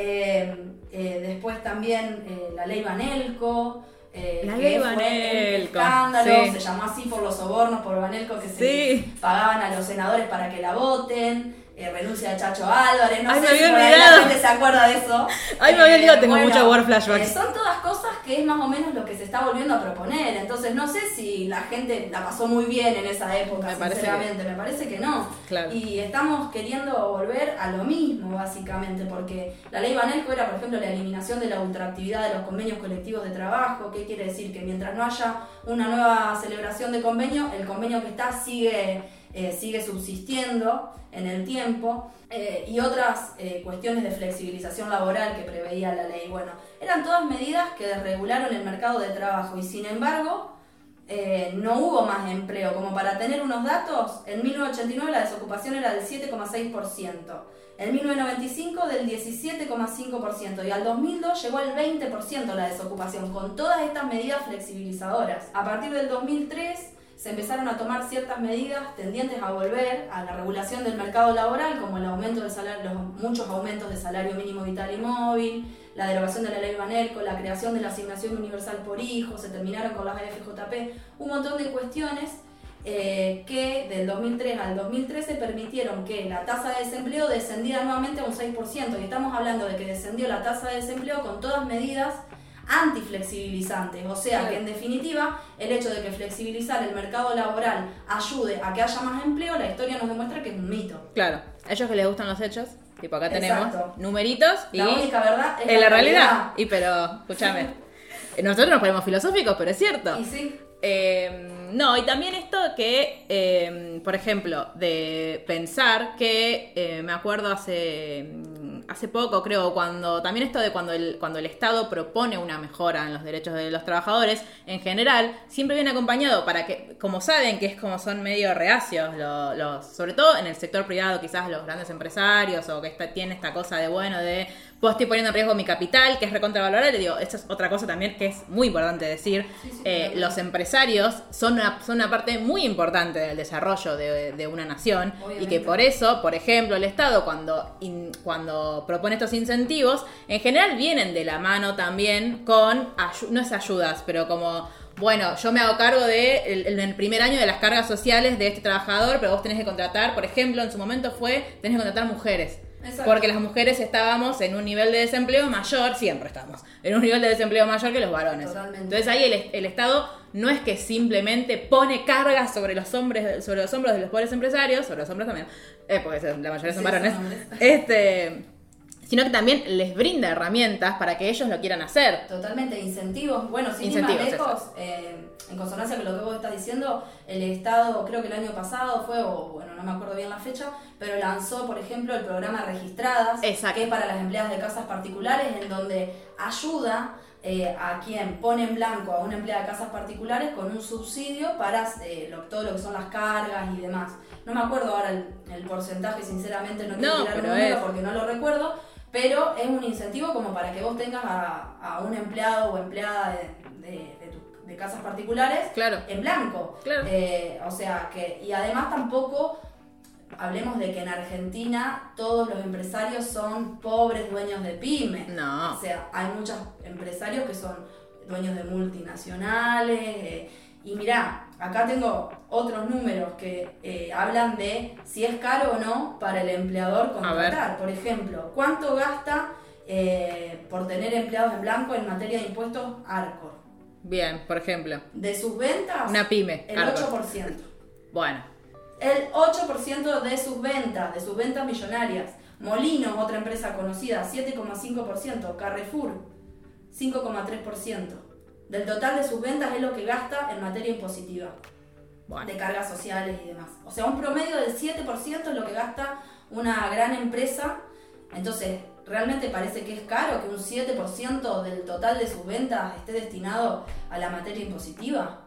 Eh, eh, después también eh, la ley Banelco. Eh, la que ley fue Banelco. El escándalo, sí. Se llamó así por los sobornos por Banelco que sí. se pagaban a los senadores para que la voten. Eh, renuncia de Chacho Álvarez, no Ay, sé me si había por ahí olvidado. la gente se acuerda de eso. Ay, me había olvidado, eh, tengo bueno, mucho war flashback. Eh, son todas cosas que es más o menos lo que se está volviendo a proponer. Entonces no sé si la gente la pasó muy bien en esa época, me sinceramente, parece que... me parece que no. Claro. Y estamos queriendo volver a lo mismo, básicamente, porque la ley Banelco era, por ejemplo, la eliminación de la ultraactividad de los convenios colectivos de trabajo. ¿Qué quiere decir? Que mientras no haya una nueva celebración de convenio, el convenio que está sigue, eh, sigue subsistiendo en el tiempo. Eh, y otras eh, cuestiones de flexibilización laboral que preveía la ley. Bueno, eran todas medidas que desregularon el mercado de trabajo, y sin embargo eh, no hubo más empleo. Como para tener unos datos, en mil novecientos ochenta y nueve la desocupación era del siete coma seis por ciento, en mil novecientos noventa y cinco del diecisiete coma cinco por ciento, y al dos mil dos llegó al veinte por ciento la desocupación, con todas estas medidas flexibilizadoras. A partir del dos mil tres se empezaron a tomar ciertas medidas tendientes a volver a la regulación del mercado laboral, como el aumento del salario, los muchos aumentos de salario mínimo vital y móvil, la derogación de la ley Banelco, la creación de la asignación universal por hijo, se terminaron con las F J P, un montón de cuestiones eh, que del dos mil tres al dos mil trece permitieron que la tasa de desempleo descendiera nuevamente a un seis por ciento, y estamos hablando de que descendió la tasa de desempleo con todas medidas antiflexibilizantes, o sea sí. que en definitiva el hecho de que flexibilizar el mercado laboral ayude a que haya más empleo, la historia nos demuestra que es un mito. Claro, a ellos que les gustan los hechos, tipo acá tenemos Exacto. numeritos y la única verdad es, es la, la realidad. realidad. Y pero, escúchame, nosotros nos ponemos filosóficos, pero es cierto. Y sí. Eh, no, y también esto que, eh, por ejemplo, de pensar que, eh, me acuerdo hace, hace poco, creo, cuando también esto de cuando el, cuando el Estado propone una mejora en los derechos de los trabajadores, en general, siempre viene acompañado para que, como saben que es como son medio reacios, los, los, sobre todo en el sector privado, quizás los grandes empresarios, o que está, tiene esta cosa de, bueno, de pues estoy poniendo en riesgo mi capital, que es recontravalorable. Le digo, esto es otra cosa también que es muy importante decir. Sí, sí, eh, claro. los empresarios son una, son una parte muy importante del desarrollo de, de una nación. Obviamente. Y que por eso, por ejemplo, el Estado cuando, in, cuando propone estos incentivos, en general vienen de la mano también con, ayu- no es ayudas, pero como... Bueno, yo me hago cargo de el, el, el primer año de las cargas sociales de este trabajador, pero vos tenés que contratar, por ejemplo, en su momento fue, tenés que contratar mujeres. Exacto. Porque las mujeres estábamos en un nivel de desempleo mayor, siempre estamos, en un nivel de desempleo mayor que los varones. Totalmente. Entonces ahí el, el Estado no es que simplemente pone cargas sobre los hombres, sobre los hombros de los pobres empresarios, sobre los hombres también, eh, porque la mayoría son Sí, varones, son hombres. este, sino que también les brinda herramientas para que ellos lo quieran hacer. Totalmente, incentivos. Bueno, sin ir Incentivos, más lejos, eh, en consonancia con lo que vos estás diciendo, el Estado, creo que el año pasado fue, o bueno, no me acuerdo bien la fecha, pero lanzó, por ejemplo, el programa Registradas, Exacto. que es para las empleadas de casas particulares, en donde ayuda eh, a quien pone en blanco a una empleada de casas particulares con un subsidio para eh, lo, todo lo que son las cargas y demás. No me acuerdo ahora el, el porcentaje, sinceramente no quiero No, tirar un pero número es- porque no lo recuerdo, pero es un incentivo como para que vos tengas a, a un empleado o empleada de, de, de, tu- de casas particulares Claro. en blanco. Claro. Eh, o sea que, y además tampoco hablemos de que en Argentina todos los empresarios son pobres dueños de pymes. No. O sea, hay muchos empresarios que son dueños de multinacionales. eh, y mirá, acá tengo otros números que eh, hablan de si es caro o no para el empleador contratar. Por ejemplo, ¿cuánto gasta eh, por tener empleados en blanco en materia de impuestos Arcor? Bien, por ejemplo, De sus ventas, una pyme. el Arcor. ocho por ciento. Bueno, El ocho por ciento de sus ventas, de sus ventas millonarias. Molinos, otra empresa conocida, siete coma cinco por ciento. Carrefour, cinco coma tres por ciento. Del total de sus ventas es lo que gasta en materia impositiva, bueno. de cargas sociales y demás. O sea, un promedio del siete por ciento es lo que gasta una gran empresa. Entonces, realmente parece que es caro que un siete por ciento del total de sus ventas esté destinado a la materia impositiva.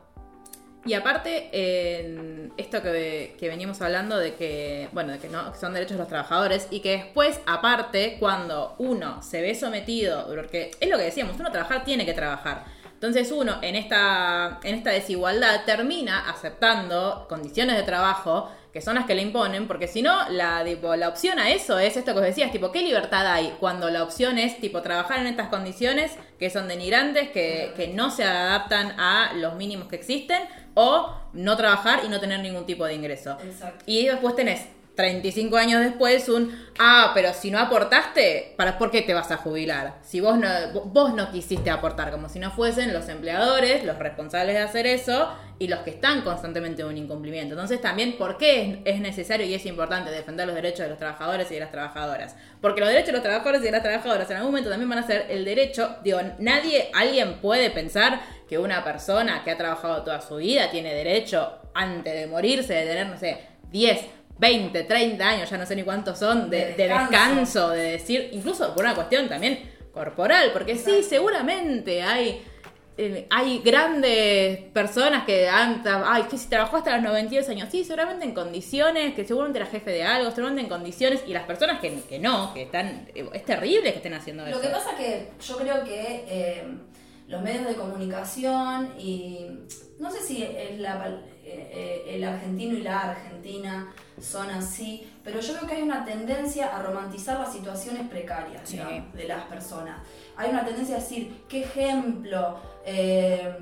Y aparte, eh, esto que, que veníamos hablando de que, bueno, de que no que son derechos de los trabajadores y que después, aparte, cuando uno se ve sometido, porque es lo que decíamos, uno trabajar tiene que trabajar. Entonces uno en esta, en esta desigualdad termina aceptando condiciones de trabajo que son las que le imponen, porque si no, la, tipo, la opción a eso es esto que os decías, tipo, ¿qué libertad hay cuando la opción es, tipo, trabajar en estas condiciones que son denigrantes, que, que no se adaptan a los mínimos que existen, o no trabajar y no tener ningún tipo de ingreso? Exacto. Y después tenés treinta y cinco años después un, ah, pero si no aportaste, ¿para por qué te vas a jubilar? Si vos no, vos no quisiste aportar, como si no fuesen los empleadores los responsables de hacer eso y los que están constantemente en un incumplimiento. Entonces también, ¿por qué es, es necesario y es importante defender los derechos de los trabajadores y de las trabajadoras? Porque los derechos de los trabajadores y de las trabajadoras en algún momento también van a ser el derecho, digo, nadie, alguien puede pensar que una persona que ha trabajado toda su vida tiene derecho, antes de morirse, de tener, no sé, diez, veinte, treinta años, ya no sé ni cuántos son, de, De de descanso. descanso, de decir, incluso por una cuestión también corporal, porque sí, Exacto. seguramente hay, eh, hay grandes personas que han, tra- ay, que si trabajó hasta los noventa y dos años, sí, seguramente en condiciones, que seguramente era jefe de algo, seguramente en condiciones, y las personas que, que no, que están, eh, es terrible que estén haciendo eso. Lo que pasa que yo creo que eh, los medios de comunicación y no sé si el, la- eh, el argentino y la argentina son así, pero yo creo que hay una tendencia a romantizar las situaciones precarias, Sí. digamos, de las personas. Hay una tendencia a decir, qué ejemplo, eh,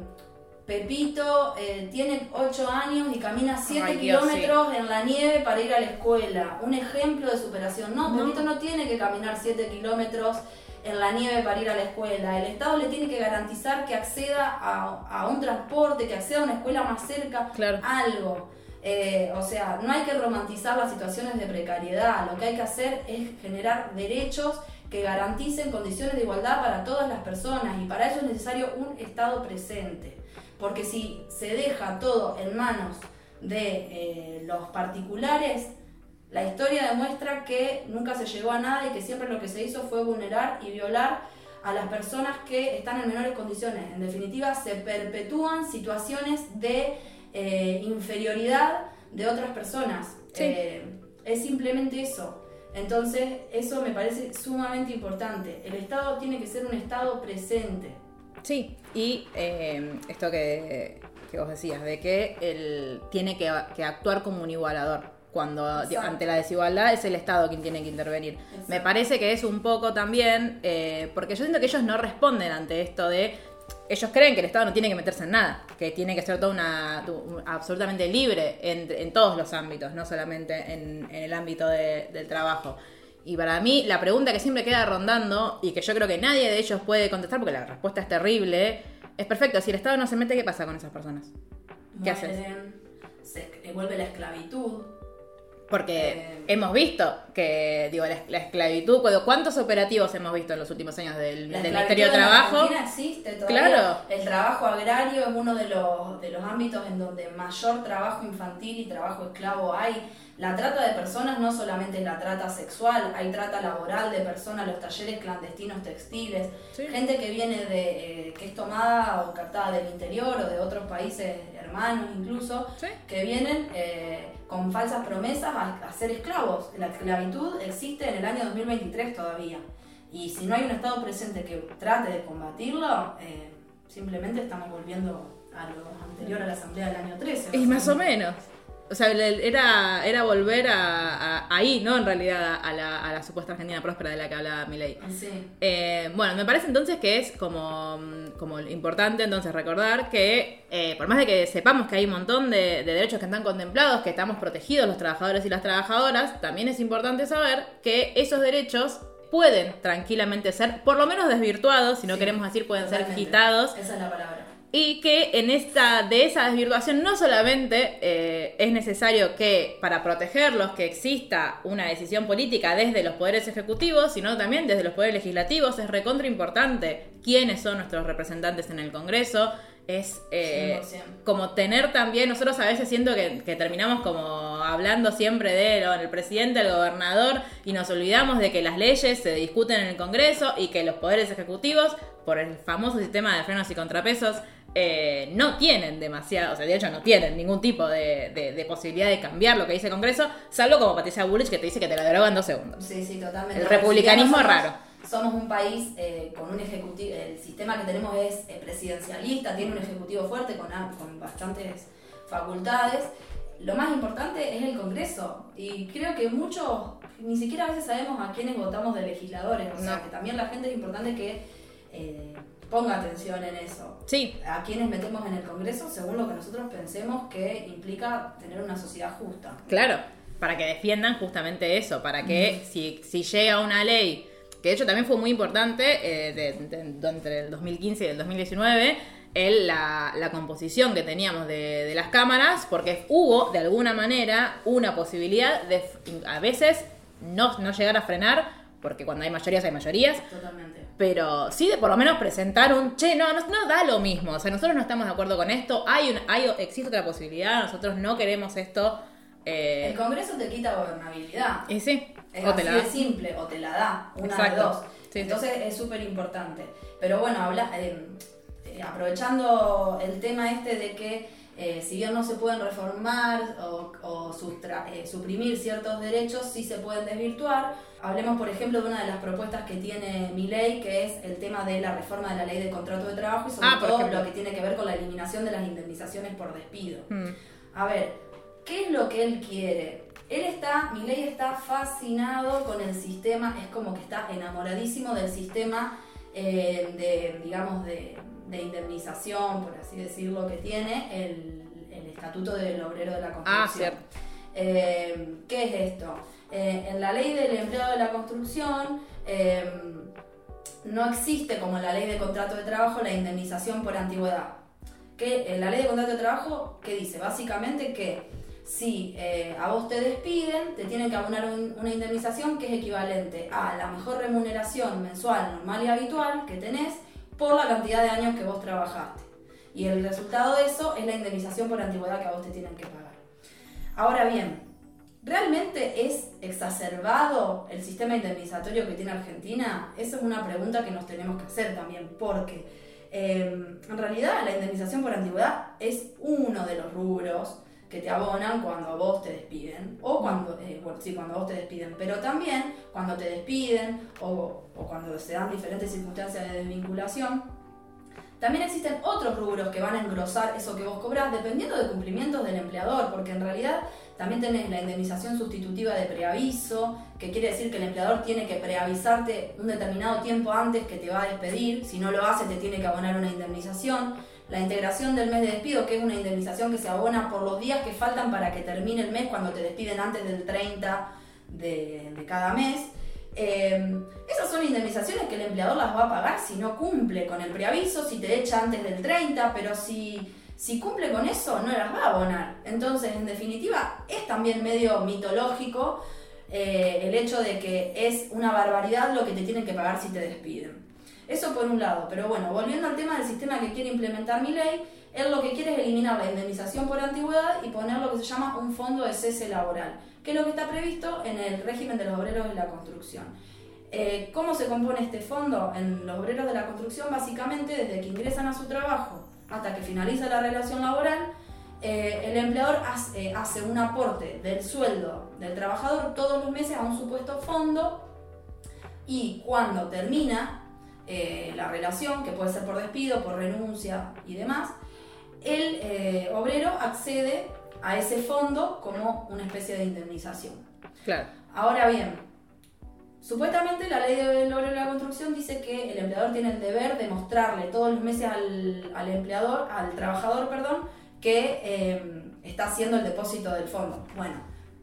Pepito eh, tiene ocho años y camina siete Ay, Dios, kilómetros en la nieve para ir a la escuela. Un ejemplo de superación. No, No. Pepito no tiene que caminar siete kilómetros en la nieve para ir a la escuela. El Estado le tiene que garantizar que acceda a, a un transporte, que acceda a una escuela más cerca, Claro. algo. Eh, o sea, no hay que romantizar las situaciones de precariedad. Lo que hay que hacer es generar derechos que garanticen condiciones de igualdad para todas las personas, y para eso es necesario un Estado presente. Porque si se deja todo en manos de eh, los particulares, la historia demuestra que nunca se llegó a nada y que siempre lo que se hizo fue vulnerar y violar a las personas que están en menores condiciones. En definitiva, se perpetúan situaciones de eh, inferioridad de otras personas. Sí. Eh, es simplemente eso. Entonces, eso me parece sumamente importante. El Estado tiene que ser un Estado presente. Sí, y eh, esto que, que vos decías, de que él tiene que, que actuar como un igualador. Cuando Exacto. ante la desigualdad es el Estado quien tiene que intervenir. Exacto. Me parece que es un poco también, eh, porque yo siento que ellos no responden ante esto de... Ellos creen que el Estado no tiene que meterse en nada, que tiene que ser toda una, tu- absolutamente libre en, en todos los ámbitos, no solamente en, en el ámbito de- del trabajo. Y para mí, la pregunta que siempre queda rondando, y que yo creo que nadie de ellos puede contestar, porque la respuesta es terrible, es perfecto, si el Estado no se mete, ¿qué pasa con esas personas? ¿Qué haces? Mueren, se vuelve la esclavitud. Porque Eh, hemos visto que, digo, la, la esclavitud, cuando- ¿cuántos operativos hemos visto en los últimos años del, La del esclavitud Ministerio de en la Trabajo? Argentina existe todavía. Claro. El trabajo agrario es uno de los, de los ámbitos en donde mayor trabajo infantil y trabajo esclavo hay. La trata de personas no solamente es la trata sexual, hay trata laboral de personas, los talleres clandestinos textiles, Sí. gente que viene de, eh, que es tomada o captada del interior o de otros países hermanos incluso, Sí. que vienen eh, con falsas promesas a, a ser esclavos. La esclavitud existe en el año dos mil veintitrés todavía. Y si no hay un Estado presente que trate de combatirlo, eh, simplemente estamos volviendo a lo anterior a la Asamblea del año trece. Y más o menos. O sea, el- era, era volver a, a- ahí, ¿no? En realidad, a la, a la supuesta Argentina próspera de la que hablaba Milei. Sí. Eh, bueno, me parece entonces que es como, como importante entonces recordar que, eh, por más de que sepamos que hay un montón de, de derechos que están contemplados, que estamos protegidos los trabajadores y las trabajadoras, también es importante saber que esos derechos pueden tranquilamente ser, por lo menos desvirtuados, si no Sí, queremos decir pueden totalmente. ser quitados, Esa es la palabra. y que en esta, de esa desvirtuación no solamente eh, es necesario que para protegerlos que exista una decisión política desde los poderes ejecutivos, sino también desde los poderes legislativos. Es recontra importante quiénes son nuestros representantes en el Congreso. Es eh, cien por ciento. como tener también, nosotros a veces siento que, que terminamos como hablando siempre de lo, el presidente, el gobernador, y nos olvidamos de que las leyes se discuten en el Congreso y que los poderes ejecutivos, por el famoso sistema de frenos y contrapesos, eh, no tienen demasiado, o sea, de hecho no tienen ningún tipo de, de, de posibilidad de cambiar lo que dice el Congreso, salvo como Patricia Bullrich, que te dice que te la deroga en dos segundos. Sí, sí, totalmente. El republicanismo Si es bien raro. Somos un país eh, con un ejecutivo, el sistema que tenemos es eh, presidencialista, tiene un ejecutivo fuerte con, am- con bastantes facultades. Lo más importante es el Congreso, y creo que muchos ni siquiera a veces sabemos a quiénes votamos de legisladores, o sea No. que también la gente es importante que eh, ponga atención en eso. Sí, A quienes metemos en el Congreso según lo que nosotros pensemos que implica tener una sociedad justa. claro, para que defiendan justamente eso, para que si, si llega una ley, que de hecho también fue muy importante eh, de, de- de- entre el dos mil quince y el dos mil diecinueve, el, la, la composición que teníamos de, de las cámaras, porque hubo de alguna manera una posibilidad de a veces no, no llegar a frenar, porque cuando hay mayorías hay mayorías, Totalmente. pero sí de por lo menos presentar un, che, no, no, no da lo mismo, o sea, nosotros no estamos de acuerdo con esto, hay, un, hay existe otra posibilidad, nosotros no queremos esto. eh, El Congreso te quita gobernabilidad. y sí, Es o te así la de simple, o te la da, una Exacto. de dos. Sí, sí. Entonces es súper importante. Pero bueno, habla, eh, eh, aprovechando el tema este de que eh, si bien no se pueden reformar o, o sustra- eh, suprimir ciertos derechos, sí se pueden desvirtuar. Hablemos, por ejemplo, de una de las propuestas que tiene Milei, que es el tema de la reforma de la ley de contrato de trabajo y sobre Ah, por todo ejemplo. lo que tiene que ver con la eliminación de las indemnizaciones por despido. Mm. A ver, ¿qué es lo que él quiere? Él está, Milei está fascinado con el sistema, es como que está enamoradísimo del sistema eh, de, digamos, de, de indemnización, por así decirlo, que tiene el, el Estatuto del Obrero de la Construcción. Ah, cierto. Eh, ¿Qué es esto? Eh, en la ley del empleado de la construcción eh, no existe como en la ley de contrato de trabajo la indemnización por antigüedad. Que en la ley de contrato de trabajo, ¿qué dice? Básicamente que si eh, a vos te despiden, te tienen que abonar un- una indemnización que es equivalente a la mejor remuneración mensual, normal y habitual que tenés por la cantidad de años que vos trabajaste. Y el resultado de eso es la indemnización por antigüedad que a vos te tienen que pagar. Ahora bien, ¿realmente es exacerbado el sistema indemnizatorio que tiene Argentina? Esa es una pregunta que nos tenemos que hacer también, porque eh, en realidad la indemnización por antigüedad es uno de los rubros que te abonan cuando vos te despiden, o cuando, eh, bueno, sí, cuando vos te despiden, pero también cuando te despiden o, o cuando se dan diferentes circunstancias de desvinculación, también existen otros rubros que van a engrosar eso que vos cobrás dependiendo de cumplimientos del empleador, porque en realidad también tenés la indemnización sustitutiva de preaviso, que quiere decir que el empleador tiene que preavisarte un determinado tiempo antes que te va a despedir, si no lo hace te tiene que abonar una indemnización. La integración del mes de despido, que es una indemnización que se abona por los días que faltan para que termine el mes cuando te despiden antes del treinta de, de cada mes. Eh, esas son indemnizaciones que el empleador las va a pagar si no cumple con el preaviso, si te echa antes del treinta, pero si, si cumple con eso no las va a abonar. Entonces, en definitiva, es también medio mitológico eh, el hecho de que es una barbaridad lo que te tienen que pagar si te despiden. Eso por un lado, pero bueno, volviendo al tema del sistema que quiere implementar Milei, él lo que quiere es eliminar la indemnización por antigüedad y poner lo que se llama un fondo de cese laboral, que es lo que está previsto en el régimen de los obreros de la construcción. Eh, ¿Cómo se compone este fondo? En los obreros de la construcción, básicamente, desde que ingresan a su trabajo hasta que finaliza la relación laboral, eh, el empleador hace, eh, hace un aporte del sueldo del trabajador todos los meses a un supuesto fondo, y cuando termina Eh, la relación, que puede ser por despido, por renuncia y demás, el eh, obrero accede a ese fondo como una especie de indemnización. Claro. Ahora bien, supuestamente la ley del obrero de la construcción dice que el empleador tiene el deber de mostrarle todos los meses al, al empleador, al trabajador, perdón, que eh, está haciendo el depósito del fondo. Bueno,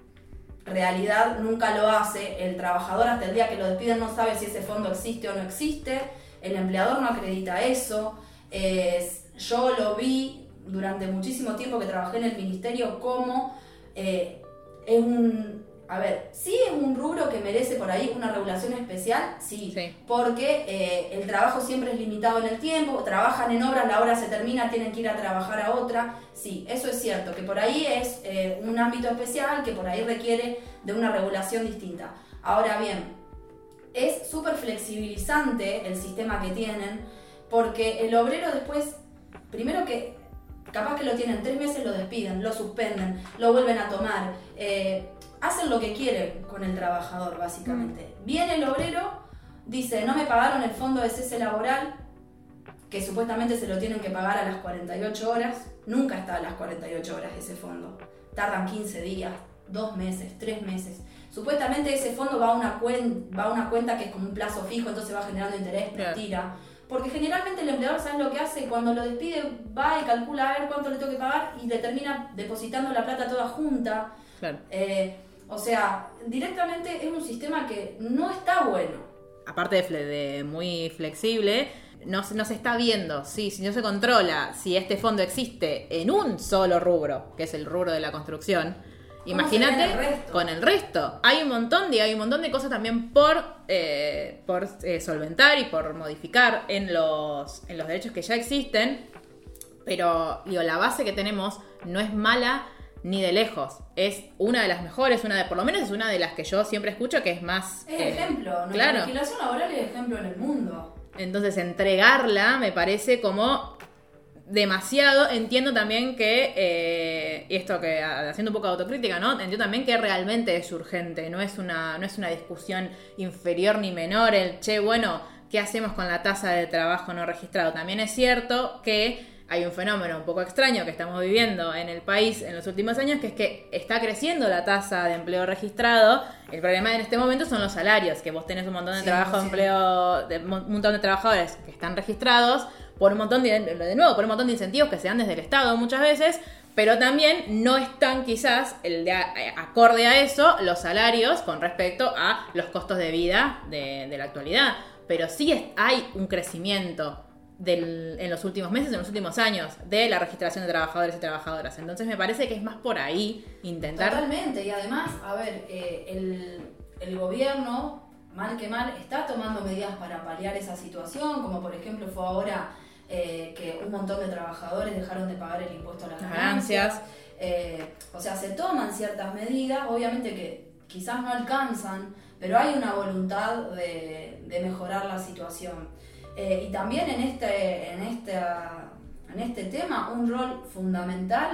realidad nunca lo hace, el trabajador hasta el día que lo despiden no sabe si ese fondo existe o no existe, el empleador no acredita eso. Eh, yo lo vi durante muchísimo tiempo que trabajé en el ministerio como eh, es un, a ver, sí es un rubro que merece por ahí una regulación especial, sí, sí. porque eh, el trabajo siempre es limitado en el tiempo, trabajan en obras, la obra se termina, tienen que ir a trabajar a otra, sí, eso es cierto, que por ahí es eh, un ámbito especial, que por ahí requiere de una regulación distinta. Ahora bien, es súper flexibilizante el sistema que tienen, porque el obrero después, primero que capaz que lo tienen tres meses, lo despiden, lo suspenden, lo vuelven a tomar, eh, hacen lo que quieren con el trabajador, básicamente. Viene el obrero, dice, no me pagaron el fondo de cese laboral, que supuestamente se lo tienen que pagar a las cuarenta y ocho horas, nunca está a las cuarenta y ocho horas ese fondo. Tardan quince días, dos meses, tres meses. Supuestamente ese fondo va a una, cuen- va a una cuenta que es como un plazo fijo, entonces va generando interés, mentira. Porque generalmente el empleador, ¿sabes lo que hace? Cuando lo despide, va y calcula a ver cuánto le tengo que pagar y le termina depositando la plata toda junta. Claro. Eh, o sea, directamente es un sistema que no está bueno. Aparte de, fle- de muy flexible, no, se- no se está viendo, sí, si no se controla si este fondo existe en un solo rubro, que es el rubro de la construcción. Imagínate con el resto. Hay un montón de, hay un montón de cosas también por, eh, por eh, solventar y por modificar en los, en los derechos que ya existen. Pero digo, la base que tenemos no es mala ni de lejos. Es una de las mejores, una de, por lo menos es una de las que yo siempre escucho que es más... Es eh, ejemplo, ¿no? Claro. La legislación laboral es ejemplo en el mundo. Entonces entregarla me parece como demasiado. Entiendo también que, eh, y esto que haciendo un poco de autocrítica, ¿no? Entiendo también que realmente es urgente, no es una, no es una discusión inferior ni menor el, che, bueno, ¿qué hacemos con la tasa de trabajo no registrado? También es cierto que hay un fenómeno un poco extraño que estamos viviendo en el país en los últimos años, que es que está creciendo la tasa de empleo registrado. El problema en este momento son los salarios, que vos tenés un montón de Sí, trabajo, sí. empleo, de, un montón de trabajadores que están registrados, por un montón de, de nuevo, por un montón de incentivos que se dan desde el Estado muchas veces, pero también no están quizás el de acorde a eso los salarios con respecto a los costos de vida de, de la actualidad. Pero sí es, hay un crecimiento del, en los últimos meses, en los últimos años, de la registración de trabajadores y trabajadoras. Entonces me parece que es más por ahí intentar... Totalmente, y además, a ver, eh, el, el gobierno, mal que mal, está tomando medidas para paliar esa situación, como por ejemplo fue ahora eh, que un montón de trabajadores dejaron de pagar el impuesto a las Las ganancias. ganancias. Eh, o sea, se toman ciertas medidas, obviamente que quizás no alcanzan, pero hay una voluntad de, de mejorar la situación. Eh, y también en este, en, esta, en este tema, un rol fundamental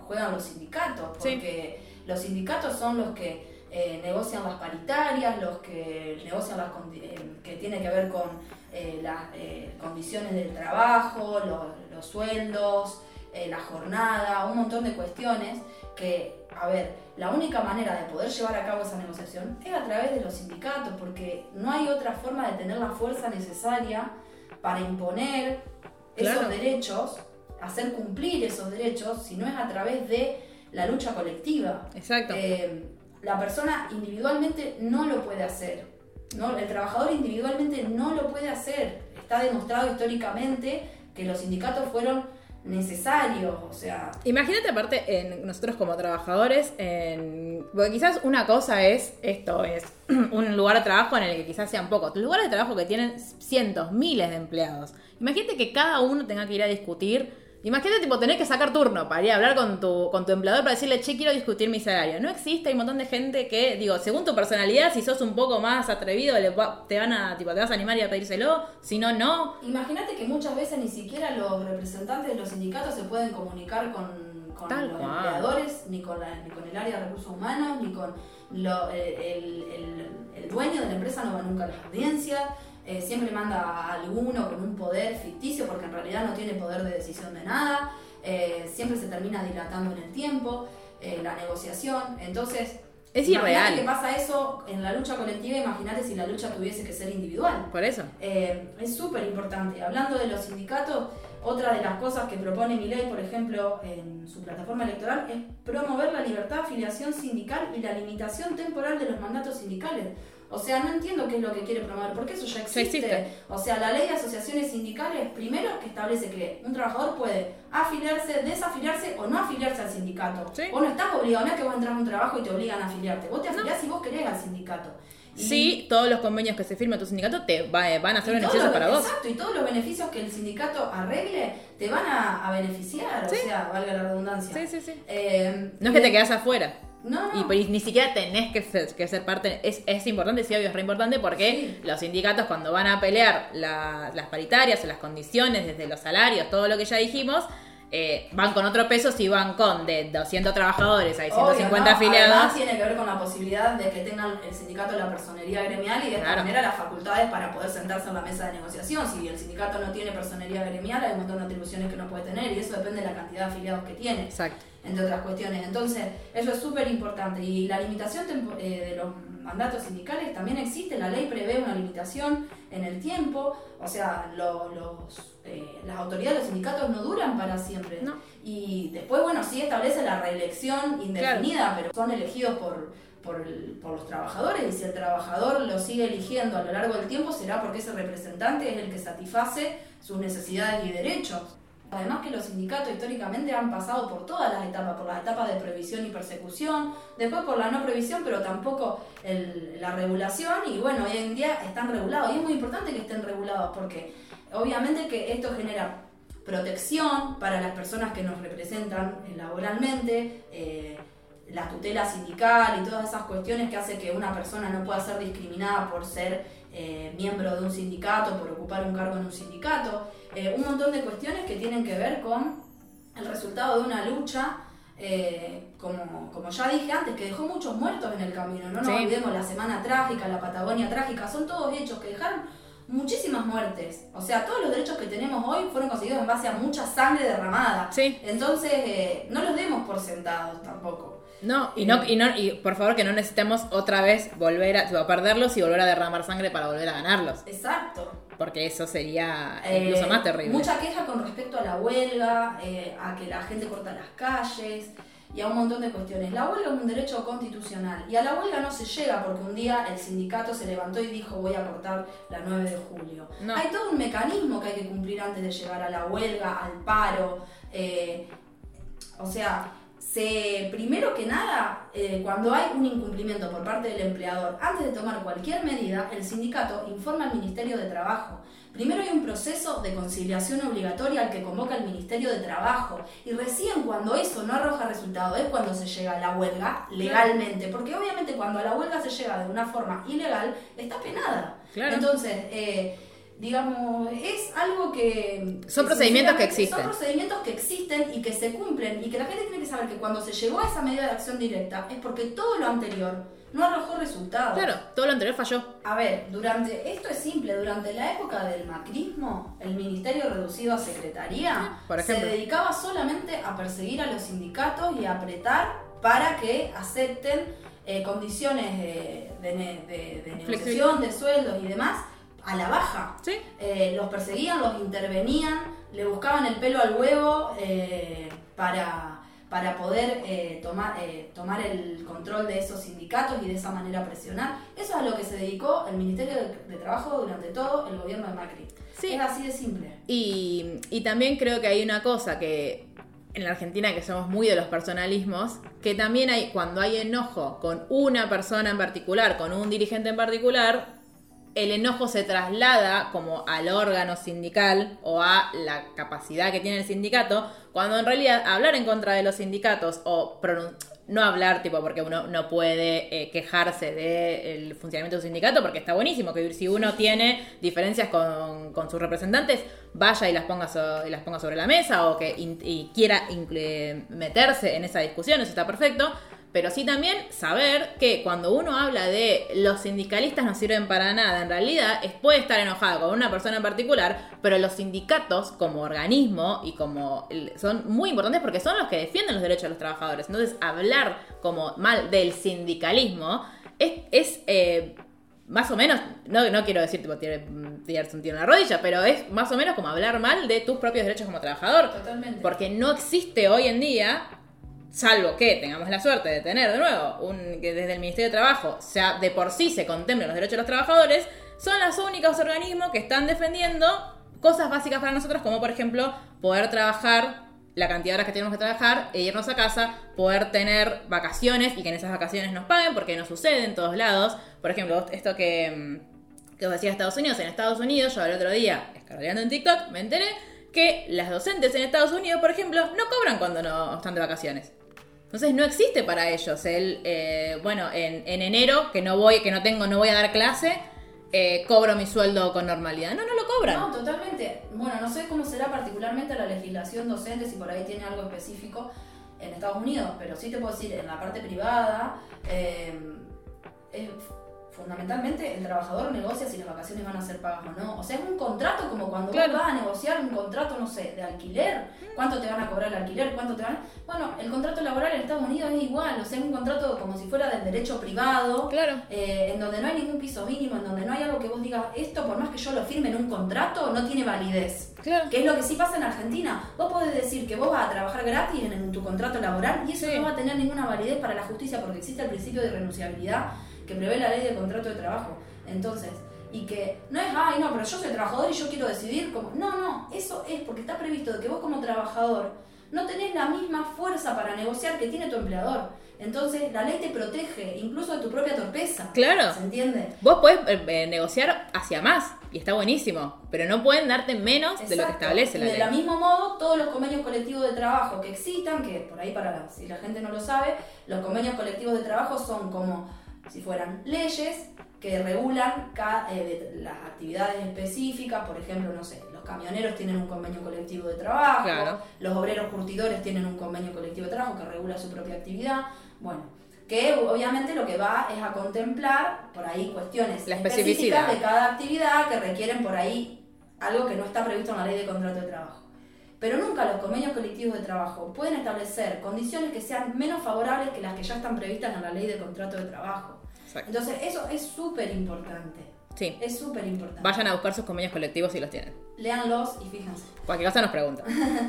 juegan los sindicatos, porque sí. los sindicatos son los que eh, negocian las paritarias, los que negocian las condi- eh, que tiene que ver con eh, las eh, condiciones del trabajo, los, los sueldos, eh, la jornada, un montón de cuestiones que, a ver, la única manera de poder llevar a cabo esa negociación es a través de los sindicatos, porque no hay otra forma de tener la fuerza necesaria para imponer claro. esos derechos, hacer cumplir esos derechos, si no es a través de la lucha colectiva. Exacto. Eh, la persona individualmente no lo puede hacer, ¿no? El trabajador individualmente no lo puede hacer. Está demostrado históricamente que los sindicatos fueron necesarios, o sea... Imagínate aparte en nosotros como trabajadores, en, porque quizás una cosa es, esto es un lugar de trabajo en el que quizás sean pocos, lugares de trabajo que tienen cientos, miles de empleados. Imagínate que cada uno tenga que ir a discutir. Imagínate, tipo, tener que sacar turno para ir a hablar con tu, con tu empleador para decirle, che, quiero discutir mi salario. No existe, hay un montón de gente que, digo, según tu personalidad, si sos un poco más atrevido, le, te van a, tipo, te vas a animar y a pedírselo, si no, no. Imagínate que muchas veces ni siquiera los representantes de los sindicatos se pueden comunicar con, con los cual. empleadores, ni con, la, ni con el área de recursos humanos, ni con lo, el, el, el, el dueño de la empresa, no va nunca a las audiencias. Eh, siempre manda a alguno con un poder ficticio porque en realidad no tiene poder de decisión de nada, eh, siempre se termina dilatando en el tiempo, eh, la negociación, entonces es imagínate irreal. que pasa eso en la lucha colectiva, imagínate si la lucha tuviese que ser individual. Por eso. Eh, es súper importante. Hablando de los sindicatos, otra de las cosas que propone Milei, por ejemplo, en su plataforma electoral, es promover la libertad de afiliación sindical y la limitación temporal de los mandatos sindicales. O sea, no entiendo qué es lo que quiere promover, porque eso ya existe. existe. O sea, la ley de asociaciones sindicales, primero que establece que un trabajador puede afiliarse, desafiliarse o no afiliarse al sindicato. Sí. Vos no estás obligado, no es que vos entras a un trabajo y te obligan a afiliarte. Vos te afiliás no. si vos querés al sindicato. Y sí, todos los convenios que se firmen en tu sindicato te va, van a ser y beneficiosos para vos. Exacto, y todos los beneficios que el sindicato arregle te van a, a beneficiar, sí. o sea, valga la redundancia. Sí, sí, sí. Eh, no es que te quedas afuera. No, no. Y pues, ni siquiera tenés que ser, que ser parte. Es, es importante, sí, obvio, es re importante porque sí. los sindicatos, cuando van a pelear la, las paritarias o las condiciones, desde los salarios, todo lo que ya dijimos, eh, van con otro peso si van con de doscientos trabajadores a ciento cincuenta Obvio, ¿no? afiliados. Además, tiene que ver con la posibilidad de que tengan el sindicato la personería gremial y de esta claro. manera las facultades para poder sentarse en la mesa de negociación. Si el sindicato no tiene personería gremial, hay un montón de atribuciones que no puede tener y eso depende de la cantidad de afiliados que tiene. Exacto. Entre otras cuestiones. Entonces, eso es súper importante. Y la limitación tempo- eh, de los mandatos sindicales también existe. La ley prevé una limitación en el tiempo. O sea, lo, los, eh, las autoridades de los sindicatos no duran para siempre. No. Y después, bueno, sí establece la reelección indefinida, claro. pero son elegidos por, por, el, por los trabajadores. Y si el trabajador lo sigue eligiendo a lo largo del tiempo, será porque ese representante es el que satisface sus necesidades y derechos. Además que los sindicatos históricamente han pasado por todas las etapas, por las etapas de prohibición y persecución, después por la no prohibición, pero tampoco el, la regulación, y bueno, hoy en día están regulados, y es muy importante que estén regulados, porque obviamente que esto genera protección para las personas que nos representan laboralmente, eh, la tutela sindical y todas esas cuestiones que hace que una persona no pueda ser discriminada por ser Eh, miembro de un sindicato, por ocupar un cargo en un sindicato, eh, un montón de cuestiones que tienen que ver con el resultado de una lucha, eh, como, como ya dije antes, que dejó muchos muertos en el camino, no nos sí. olvidemos la Semana Trágica, la Patagonia Trágica, son todos hechos que dejaron muchísimas muertes, o sea, todos los derechos que tenemos hoy fueron conseguidos en base a mucha sangre derramada, sí. entonces eh, no los demos por sentados tampoco. No, y no, y no, y por favor que no necesitemos otra vez volver a, a perderlos y volver a derramar sangre para volver a ganarlos. Exacto. Porque eso sería incluso eh, más terrible. Mucha queja con respecto a la huelga, eh, a que la gente corta las calles y a un montón de cuestiones. La huelga es un derecho constitucional y a la huelga no se llega porque un día el sindicato se levantó y dijo voy a cortar la nueve de julio. No. Hay todo un mecanismo que hay que cumplir antes de llegar a la huelga, al paro, eh, o sea... Se, primero que nada, eh, cuando hay un incumplimiento por parte del empleador, antes de tomar cualquier medida, el sindicato informa al Ministerio de Trabajo. Primero hay un proceso de conciliación obligatoria al que convoca el Ministerio de Trabajo y recién cuando eso no arroja resultado es cuando se llega a la huelga legalmente, porque obviamente cuando a la huelga se llega de una forma ilegal está penada. Claro. Entonces, eh, digamos, es algo que... Son que procedimientos que sinceramente existen. Son procedimientos que existen y que se cumplen y que la gente tiene que saber que cuando se llegó a esa medida de acción directa es porque todo lo anterior no arrojó resultados. Claro, todo lo anterior falló. A ver, durante, esto es simple, durante la época del macrismo, el ministerio reducido a secretaría Por se ejemplo. dedicaba solamente a perseguir a los sindicatos y a apretar para que acepten eh, condiciones de, de, ne- de, de negociación, de sueldos y demás a la baja. ¿Sí? Eh, los perseguían, los intervenían, le buscaban el pelo al huevo eh, para, para poder eh, tomar, eh, tomar el control de esos sindicatos y de esa manera presionar. Eso es a lo que se dedicó el Ministerio de, de Trabajo durante todo el gobierno de Macri. Sí. Es así de simple. Y, y también creo que hay una cosa que en la Argentina, que somos muy de los personalismos, que también hay, cuando hay enojo con una persona en particular, con un dirigente en particular, el enojo se traslada como al órgano sindical o a la capacidad que tiene el sindicato, cuando en realidad hablar en contra de los sindicatos o pronun- no hablar, tipo, porque uno no puede eh, quejarse del funcionamiento de un sindicato, porque está buenísimo que si uno tiene diferencias con, con sus representantes, vaya y las ponga, so- y las ponga sobre la mesa o que in- y quiera inclu- meterse en esa discusión, eso está perfecto. Pero sí también saber que cuando uno habla de los sindicalistas no sirven para nada, en realidad es, puede estar enojado con una persona en particular, pero los sindicatos como organismo y como son muy importantes porque son los que defienden los derechos de los trabajadores. Entonces hablar como mal del sindicalismo es, es eh, más o menos, no, no quiero decir tipo tir- tirarse un tiro en la rodilla, pero es más o menos como hablar mal de tus propios derechos como trabajador. Totalmente. Porque no existe hoy en día, salvo que tengamos la suerte de tener de nuevo un, que desde el Ministerio de Trabajo sea de por sí se contemplen los derechos de los trabajadores, son los únicos organismos que están defendiendo cosas básicas para nosotros, como por ejemplo poder trabajar la cantidad de horas que tenemos que trabajar e irnos a casa, poder tener vacaciones y que en esas vacaciones nos paguen, porque no sucede en todos lados. Por ejemplo, esto que, que os decía Estados Unidos, en Estados Unidos, yo el otro día, escarleando en TikTok, me enteré que las docentes en Estados Unidos, por ejemplo, no cobran cuando no están de vacaciones. Entonces no existe para ellos el, eh, bueno, en, en enero, que no voy, que no tengo, no voy a dar clase, eh, cobro mi sueldo con normalidad. No, no lo cobran. No, totalmente. Bueno, no sé cómo será particularmente la legislación docente, si por ahí tiene algo específico en Estados Unidos, pero sí te puedo decir, en la parte privada, eh, es, fundamentalmente el trabajador negocia si las vacaciones van a ser pagas o no. O sea, es un contrato como cuando Claro. vos vas a negociar un contrato, no sé, de alquiler. ¿Cuánto te van a cobrar el alquiler? ¿Cuánto te van? Bueno, el contrato laboral en Estados Unidos es igual. O sea, es un contrato como si fuera del derecho privado. Claro. Eh, en donde no hay ningún piso mínimo, en donde no hay algo que vos digas, esto por más que yo lo firme en un contrato, no tiene validez. Claro. Que es lo que sí pasa en Argentina. Vos podés decir que vos vas a trabajar gratis en, en tu contrato laboral y eso Sí. no va a tener ninguna validez para la justicia porque existe el principio de renunciabilidad que prevé la ley de contrato de trabajo. Entonces, y que no es, ay, no, pero yo soy trabajador y yo quiero decidir como... No, no, eso es porque está previsto de que vos como trabajador no tenés la misma fuerza para negociar que tiene tu empleador. Entonces, la ley te protege, incluso de tu propia torpeza. Claro. ¿Se entiende? Vos podés eh, eh, negociar hacia más y está buenísimo, pero no pueden darte menos de lo que Exacto. establece la y ley. de la mismo modo, todos los convenios colectivos de trabajo que existan, que por ahí para la, si la gente no lo sabe, los convenios colectivos de trabajo son como si fueran leyes que regulan cada, eh, de, las actividades específicas. Por ejemplo, no sé, los camioneros tienen un convenio colectivo de trabajo, Claro. los obreros curtidores tienen un convenio colectivo de trabajo que regula su propia actividad. Bueno, que obviamente lo que va es a contemplar por ahí cuestiones La específicas especificidad de cada actividad que requieren por ahí algo que no está previsto en la ley de contrato de trabajo. Pero nunca los convenios colectivos de trabajo pueden establecer condiciones que sean menos favorables que las que ya están previstas en la ley de contrato de trabajo. Exacto. Entonces eso es súper importante. Sí. Es súper importante. Vayan a buscar sus convenios colectivos si los tienen. Léanlos y fíjense. Cualquier cosa nos preguntan.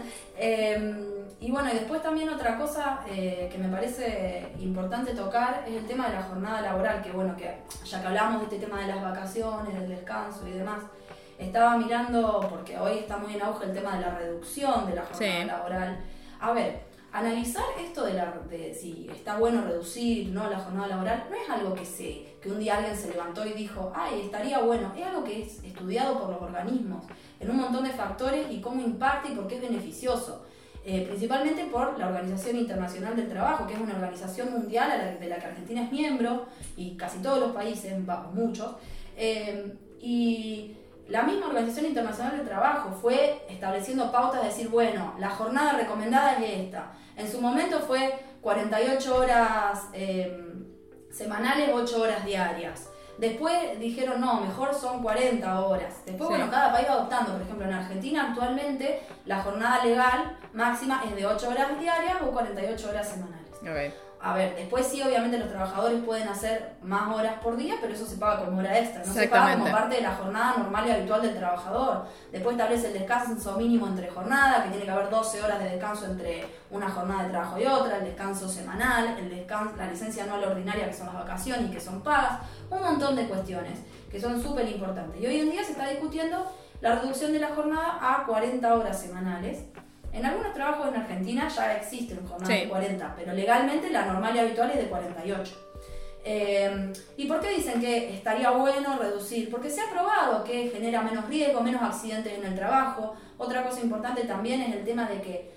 Eh, y bueno, y después también otra cosa eh, que me parece importante tocar es el tema de la jornada laboral, que bueno, que ya que hablamos de este tema de las vacaciones, del descanso y demás, estaba mirando, porque hoy está muy en auge el tema de la reducción de la jornada Sí. laboral. A ver, analizar esto de, la, de si está bueno reducir, ¿no?, la jornada laboral, no es algo que, se, que un día alguien se levantó y dijo, ay, estaría bueno, es algo que es estudiado por los organismos en un montón de factores y cómo impacta y por qué es beneficioso. Eh, principalmente por la Organización Internacional del Trabajo, que es una organización mundial a la, de la que Argentina es miembro, y casi todos los países, muchos, eh, y la misma Organización Internacional del Trabajo fue estableciendo pautas de decir, bueno, la jornada recomendada es esta. En su momento fue cuarenta y ocho horas eh, semanales, ocho horas diarias. Después dijeron, no, mejor son cuarenta horas. Después, sí. bueno, cada país va adoptando. Por ejemplo, en Argentina actualmente la jornada legal máxima es de ocho horas diarias o cuarenta y ocho horas semanales. Okay. A ver, después sí, obviamente los trabajadores pueden hacer más horas por día, pero eso se paga como hora extra, no se paga como parte de la jornada normal y habitual del trabajador. Después establece el descanso mínimo entre jornadas, que tiene que haber doce horas de descanso entre una jornada de trabajo y otra, el descanso semanal, el descanso, la licencia anual ordinaria, que son las vacaciones y que son pagas, un montón de cuestiones que son súper importantes. Y hoy en día se está discutiendo la reducción de la jornada a cuarenta horas semanales. En algunos trabajos en Argentina ya existen jornadas sí. de cuarenta, pero legalmente la normal y habitual es de cuarenta y ocho. Eh, ¿Y por qué dicen que estaría bueno reducir? Porque se ha probado que genera menos riesgo, menos accidentes en el trabajo. Otra cosa importante también es el tema de que,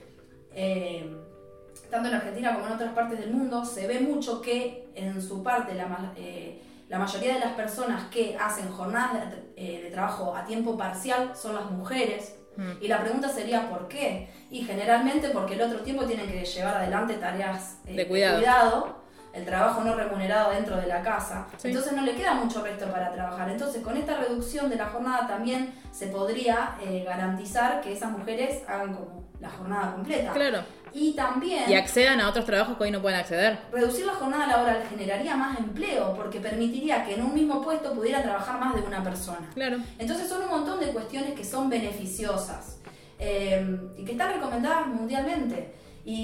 eh, tanto en Argentina como en otras partes del mundo, se ve mucho que en su parte la, eh, la mayoría de las personas que hacen jornadas de, eh, de trabajo a tiempo parcial son las mujeres. Y la pregunta sería ¿por qué? Y generalmente porque el otro tiempo tienen que llevar adelante tareas eh, de, cuidado. de cuidado, el trabajo no remunerado dentro de la casa, sí. entonces no le queda mucho resto para trabajar. Entonces con esta reducción de la jornada también se podría eh, garantizar que esas mujeres hagan como la jornada completa. Claro. Y también... Y accedan a otros trabajos que hoy no pueden acceder. Reducir la jornada laboral generaría más empleo porque permitiría que en un mismo puesto pudiera trabajar más de una persona. Claro. Entonces son un montón de cuestiones que son beneficiosas eh, y que están recomendadas mundialmente.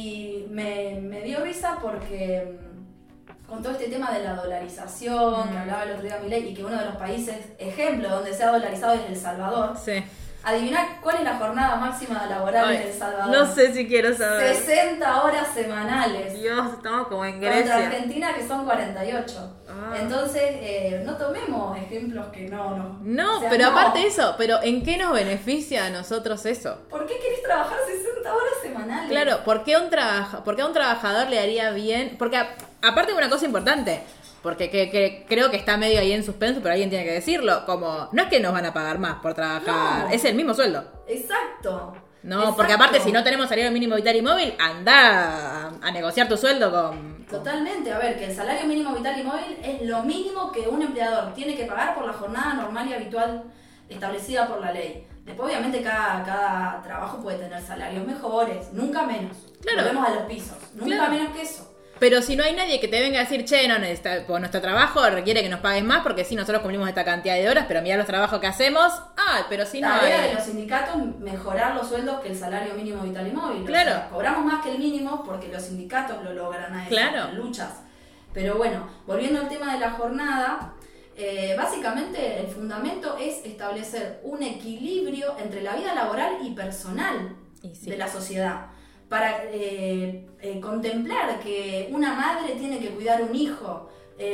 Y me, me dio risa porque con todo este tema de la dolarización, mm. que hablaba el otro día Milei, y que uno de los países ejemplo donde se ha dolarizado es El Salvador. Sí. Adivina cuál es la jornada máxima laboral Ay, en El Salvador. No sé si quiero saber. sesenta horas semanales. Dios, estamos como en Grecia. Contra Argentina, que son cuarenta y ocho. Ah. Entonces, eh, no tomemos ejemplos que no... No, no o sea, pero no. aparte de eso, pero ¿en qué nos beneficia a nosotros eso? ¿Por qué querés trabajar sesenta horas semanales? Claro, ¿por qué, un trabaja, ¿por qué a un trabajador le haría bien? Porque a, aparte de una cosa importante... Porque que, que, creo que está medio ahí en suspenso, pero alguien tiene que decirlo. Como, no es que nos van a pagar más por trabajar, no. Es el mismo sueldo. Exacto. No, Exacto. Porque aparte, si no tenemos salario mínimo vital y móvil, anda a, a negociar tu sueldo con... Totalmente. A ver, que el salario mínimo vital y móvil es lo mínimo que un empleador tiene que pagar por la jornada normal y habitual establecida por la ley. Después, obviamente, cada, cada trabajo puede tener salarios mejores, nunca menos. Claro. Volvemos a los pisos. Nunca claro. menos que eso. Pero si no hay nadie que te venga a decir, che, no, necesita, pues nuestro trabajo requiere que nos paguen más porque sí, nosotros cumplimos esta cantidad de horas, pero mira los trabajos que hacemos, ah, pero si no Tarea hay... de los sindicatos, mejorar los sueldos que el salario mínimo vital y móvil. Claro. O sea, cobramos más que el mínimo porque los sindicatos lo logran a eso, claro. en luchas. Pero bueno, volviendo al tema de la jornada, eh, básicamente el fundamento es establecer un equilibrio entre la vida laboral y personal y sí. de la sociedad. Para eh, eh, contemplar que una madre tiene que cuidar un hijo,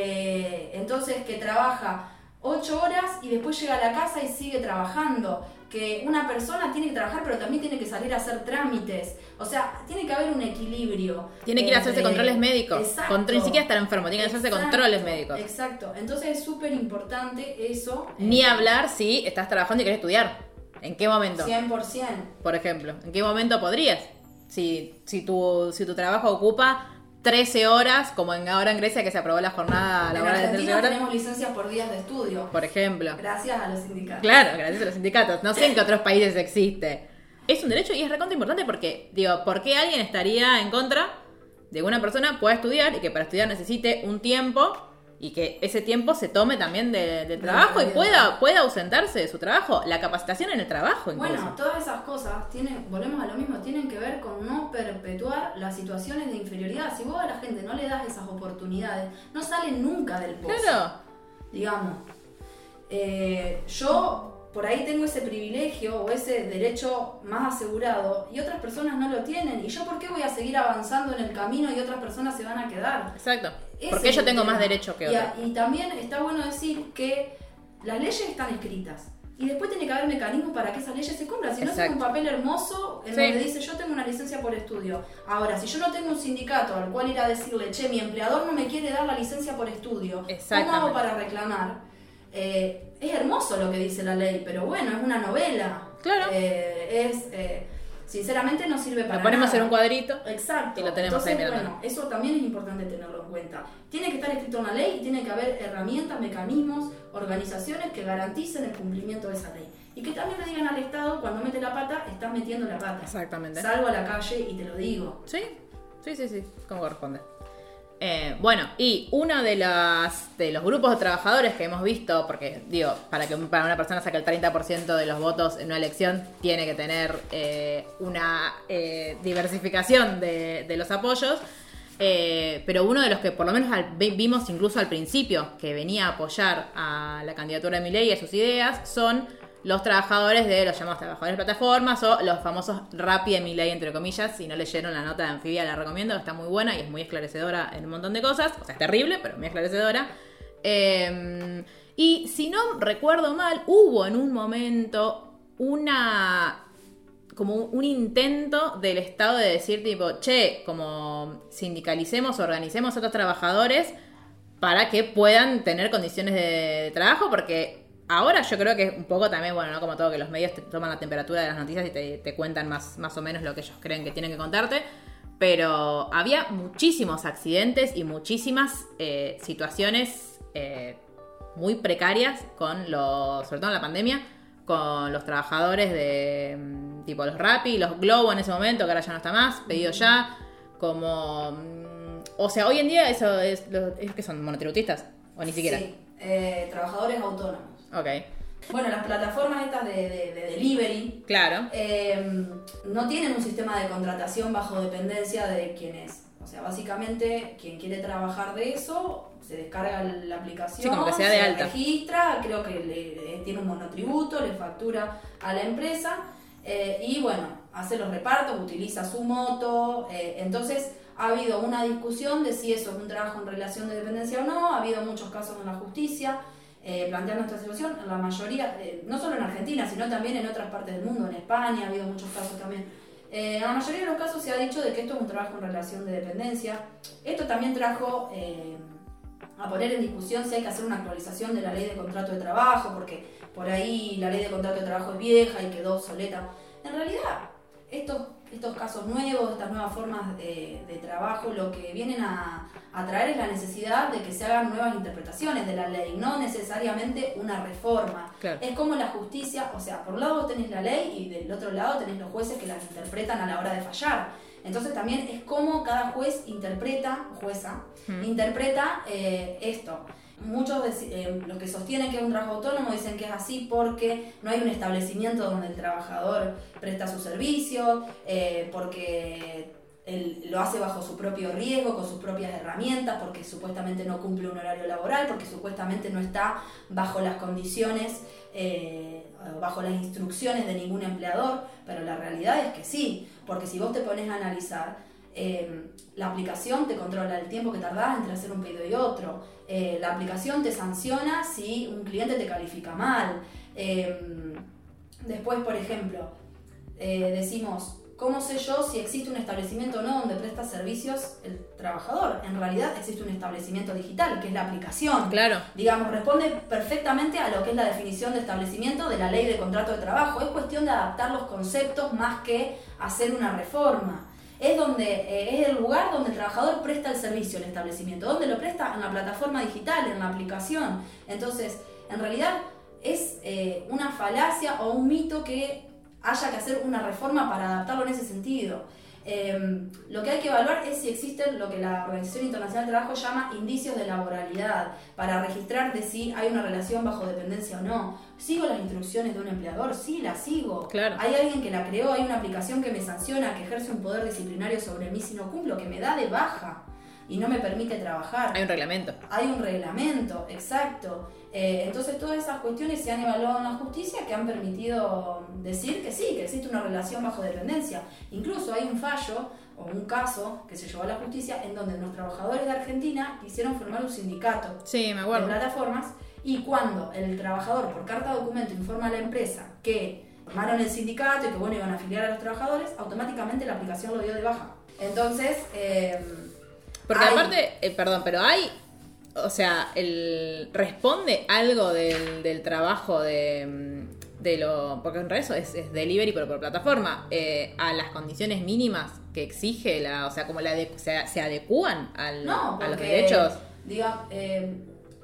eh, entonces que trabaja ocho horas y después llega a la casa y sigue trabajando, que una persona tiene que trabajar pero también tiene que salir a hacer trámites, o sea, tiene que haber un equilibrio. Tiene que ir a hacerse entre... controles médicos, exacto, Contro... ni siquiera estar enfermo, tiene que hacerse exacto, controles médicos. Exacto, entonces es súper importante eso. Ni eh, hablar si estás trabajando y querés estudiar, ¿en qué momento? cien por ciento. Por ejemplo, ¿en qué momento podrías? Si, si, tu, si tu trabajo ocupa trece horas, como en ahora en Grecia que se aprobó la jornada laboral de trece horas. Tenemos licencias por días de estudio. Por ejemplo. Gracias a los sindicatos. Claro, gracias a los sindicatos. No sé en qué otros países existe. Es un derecho y es recontra importante porque, digo, ¿por qué alguien estaría en contra de que una persona pueda estudiar y que para estudiar necesite un tiempo y que ese tiempo se tome también de, de trabajo y pueda, pueda ausentarse de su trabajo? La capacitación en el trabajo, incluso. Bueno, todas esas cosas tienen, volvemos a lo mismo, tienen que ver con no perpetuar las situaciones de inferioridad. Si vos a la gente no le das esas oportunidades, no salen nunca del pozo. Claro. Digamos, eh, yo por ahí tengo ese privilegio o ese derecho más asegurado y otras personas no lo tienen. ¿Y yo por qué voy a seguir avanzando en el camino y otras personas se van a quedar? Exacto. Ese Porque yo tengo tema. más derecho que otros. Y, y también está bueno decir que las leyes están escritas. Y después tiene que haber mecanismos para que esas leyes se cumplan. Si no, es un papel hermoso en sí. donde dice yo tengo una licencia por estudio. Ahora, si yo no tengo un sindicato al cual ir a decirle, che, mi empleador no me quiere dar la licencia por estudio, ¿cómo hago para reclamar? Eh, es hermoso lo que dice la ley, pero bueno, es una novela. Claro. Eh, es, eh, sinceramente no sirve para Lo ponemos nada. en un cuadrito. Exacto. Y lo tenemos Entonces, ahí mirando. bueno, eso también es importante tenerlo en cuenta. Tiene que estar escrito en la ley y tiene que haber herramientas, mecanismos, organizaciones que garanticen el cumplimiento de esa ley. Y que también le digan al Estado, cuando mete la pata, estás metiendo la pata. Exactamente. Salgo a la calle y te lo digo. Sí, sí, sí, sí, como corresponde. Eh, bueno, y uno de, las, de los grupos de trabajadores que hemos visto, porque digo, para que para una persona saque el treinta por ciento de los votos en una elección, tiene que tener eh, una eh, diversificación de, de los apoyos, eh, pero uno de los que por lo menos al, vimos incluso al principio, que venía a apoyar a la candidatura de Milei y a sus ideas, son los trabajadores de los llamados trabajadores de plataformas o los famosos Rappi de Milei, entre comillas. Si no leyeron la nota de Anfibia, la recomiendo, está muy buena y es muy esclarecedora en un montón de cosas. O sea, es terrible, pero muy esclarecedora. Eh, y si no recuerdo mal, hubo en un momento una como un intento del Estado de decir tipo, che, como sindicalicemos, organicemos a otros trabajadores para que puedan tener condiciones de trabajo, porque ahora yo creo que un poco también, bueno, ¿no? Como todo, que los medios te toman la temperatura de las noticias y te, te cuentan más, más o menos lo que ellos creen que tienen que contarte, pero había muchísimos accidentes y muchísimas eh, situaciones eh, muy precarias con los, sobre todo en la pandemia, con los trabajadores de tipo los Rappi, los Globo en ese momento, que ahora ya no está más, pedido ya, como... O sea, hoy en día eso es, es que son monotributistas, o ni siquiera. Sí, eh, trabajadores autónomos. Ok. Bueno, las plataformas estas de, de, de delivery, Claro. eh, no tienen un sistema de contratación bajo dependencia de quién es. O sea, básicamente, quien quiere trabajar de eso, se descarga la aplicación, Sí, como que sea de se alta. registra, creo que le, le- tiene un monotributo, le factura a la empresa, eh, y bueno, hace los repartos, utiliza su moto, eh, entonces ha habido una discusión de si eso es un trabajo en relación de dependencia o no, ha habido muchos casos en la justicia, Eh, planteando esta situación, en la mayoría, eh, no solo en Argentina, sino también en otras partes del mundo, en España ha habido muchos casos también. Eh, en la mayoría de los casos se ha dicho de que esto es un trabajo en relación de dependencia. Esto también trajo eh, a poner en discusión si hay que hacer una actualización de la ley de contrato de trabajo, porque por ahí la ley de contrato de trabajo es vieja y quedó obsoleta. En realidad, estos, estos casos nuevos, estas nuevas formas de, de trabajo, lo que vienen a, a traer es la necesidad de que se hagan nuevas interpretaciones de la ley, no necesariamente una reforma. Claro. Es como la justicia, o sea, por un lado vos tenés la ley y del otro lado tenés los jueces que las interpretan a la hora de fallar. Entonces también es como cada juez interpreta, jueza, Mm. interpreta eh, esto. Muchos de, eh, los que sostienen que es un trabajo autónomo dicen que es así porque no hay un establecimiento donde el trabajador presta su servicio, eh, porque él lo hace bajo su propio riesgo, con sus propias herramientas, porque supuestamente no cumple un horario laboral, porque supuestamente no está bajo las condiciones, eh, bajo las instrucciones de ningún empleador, pero la realidad es que sí, porque si vos te pones a analizar, eh, la aplicación te controla el tiempo que tardás entre hacer un pedido y otro, eh, la aplicación te sanciona si un cliente te califica mal, eh, después, por ejemplo, eh, decimos, ¿cómo sé yo si existe un establecimiento o no donde presta servicios el trabajador? En realidad existe un establecimiento digital, que es la aplicación. Claro. Digamos, responde perfectamente a lo que es la definición de establecimiento de la ley de contrato de trabajo. Es cuestión de adaptar los conceptos más que hacer una reforma. Es, donde, eh, es el lugar donde el trabajador presta el servicio, el establecimiento. ¿Dónde lo presta? En la plataforma digital, en la aplicación. Entonces, en realidad es eh, una falacia o un mito que haya que hacer una reforma para adaptarlo en ese sentido. Eh, lo que hay que evaluar es si existen lo que la Organización Internacional del Trabajo llama indicios de laboralidad, para registrar de si hay una relación bajo dependencia o no. ¿Sigo las instrucciones de un empleador? Sí, las sigo. Claro. ¿Hay alguien que la creó? ¿Hay una aplicación que me sanciona, que ejerce un poder disciplinario sobre mí si no cumplo, que me da de baja y no me permite trabajar? Hay un reglamento. Hay un reglamento, exacto. Eh, entonces todas esas cuestiones se han evaluado en la justicia que han permitido decir que sí, que existe una relación bajo dependencia. Incluso hay un fallo o un caso que se llevó a la justicia en donde los trabajadores de Argentina quisieron formar un sindicato Sí, me de acuerdo. plataformas, y cuando el trabajador por carta documento informa a la empresa que formaron el sindicato y que bueno, iban a afiliar a los trabajadores, automáticamente la aplicación lo dio de baja. Entonces, eh, Porque hay- aparte, eh, perdón, pero hay o sea, el responde algo del, del trabajo de, de lo, porque en realidad eso es, es delivery pero por plataforma, eh, a las condiciones mínimas que exige la, o sea, como la de, se, se adecúan al, No, porque, a los derechos. Diga, eh,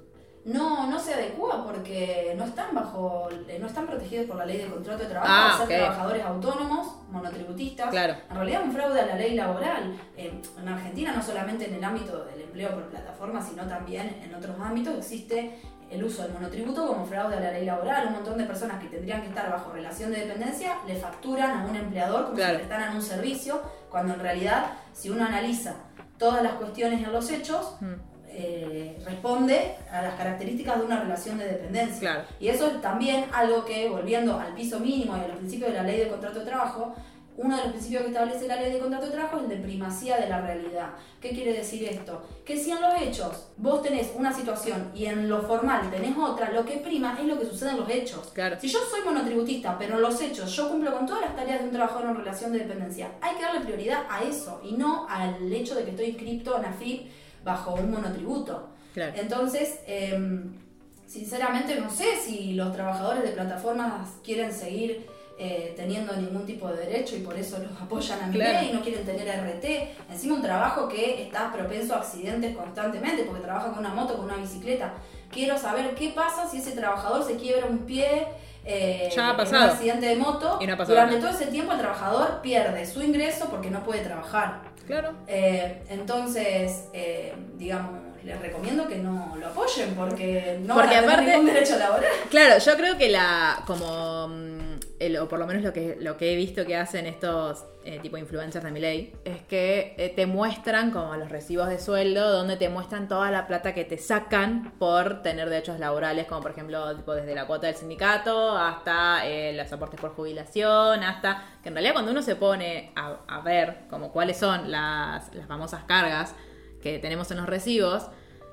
no, no se adecúa porque no están bajo, no están protegidos por la ley de contrato de trabajo, Ah, al ser okay. trabajadores autónomos, monotributistas. Claro. En realidad es un fraude a la ley laboral. Eh, en Argentina, no solamente en el ámbito del empleo por plataforma, sino también en otros ámbitos, existe el uso del monotributo como fraude a la ley laboral. Un montón de personas que tendrían que estar bajo relación de dependencia le facturan a un empleador como Claro. si prestaran un servicio, cuando en realidad, si uno analiza todas las cuestiones en los hechos, Mm. eh, responde a las características de una relación de dependencia. Claro. Y eso es también algo que, volviendo al piso mínimo y a los principios de la ley de contrato de trabajo, uno de los principios que establece la ley de contrato de trabajo es el de primacía de la realidad. ¿Qué quiere decir esto? Que si en los hechos vos tenés una situación y en lo formal tenés otra, lo que prima es lo que sucede en los hechos. Claro. Si yo soy monotributista, pero en los hechos yo cumplo con todas las tareas de un trabajador en relación de dependencia, hay que darle prioridad a eso y no al hecho de que estoy inscripto en AFIP bajo un monotributo. Claro. Entonces, eh, sinceramente no sé si los trabajadores de plataformas quieren seguir eh, teniendo ningún tipo de derecho y por eso los apoyan a mi Claro. ley y no quieren tener R T. Encima un trabajo que está propenso a accidentes constantemente porque trabaja con una moto, con una bicicleta. Quiero saber qué pasa si ese trabajador se quiebra un pie eh, Ya ha en pasado. un accidente de moto. Y no ha pasado Durante nada. todo ese tiempo el trabajador pierde su ingreso porque no puede trabajar. Claro. Eh, entonces, eh, digamos, les recomiendo que no lo apoyen porque no Porque van a tener aparte- ningún derecho laboral. Claro, yo creo que la, como, mm, el, o por lo menos lo que, lo que he visto que hacen estos eh, tipo influencers de Milei, es que eh, te muestran como los recibos de sueldo, donde te muestran toda la plata que te sacan por tener derechos laborales, como por ejemplo, tipo desde la cuota del sindicato hasta eh, los aportes por jubilación, hasta que en realidad cuando uno se pone a, a ver como cuáles son las, las famosas cargas que tenemos en los recibos,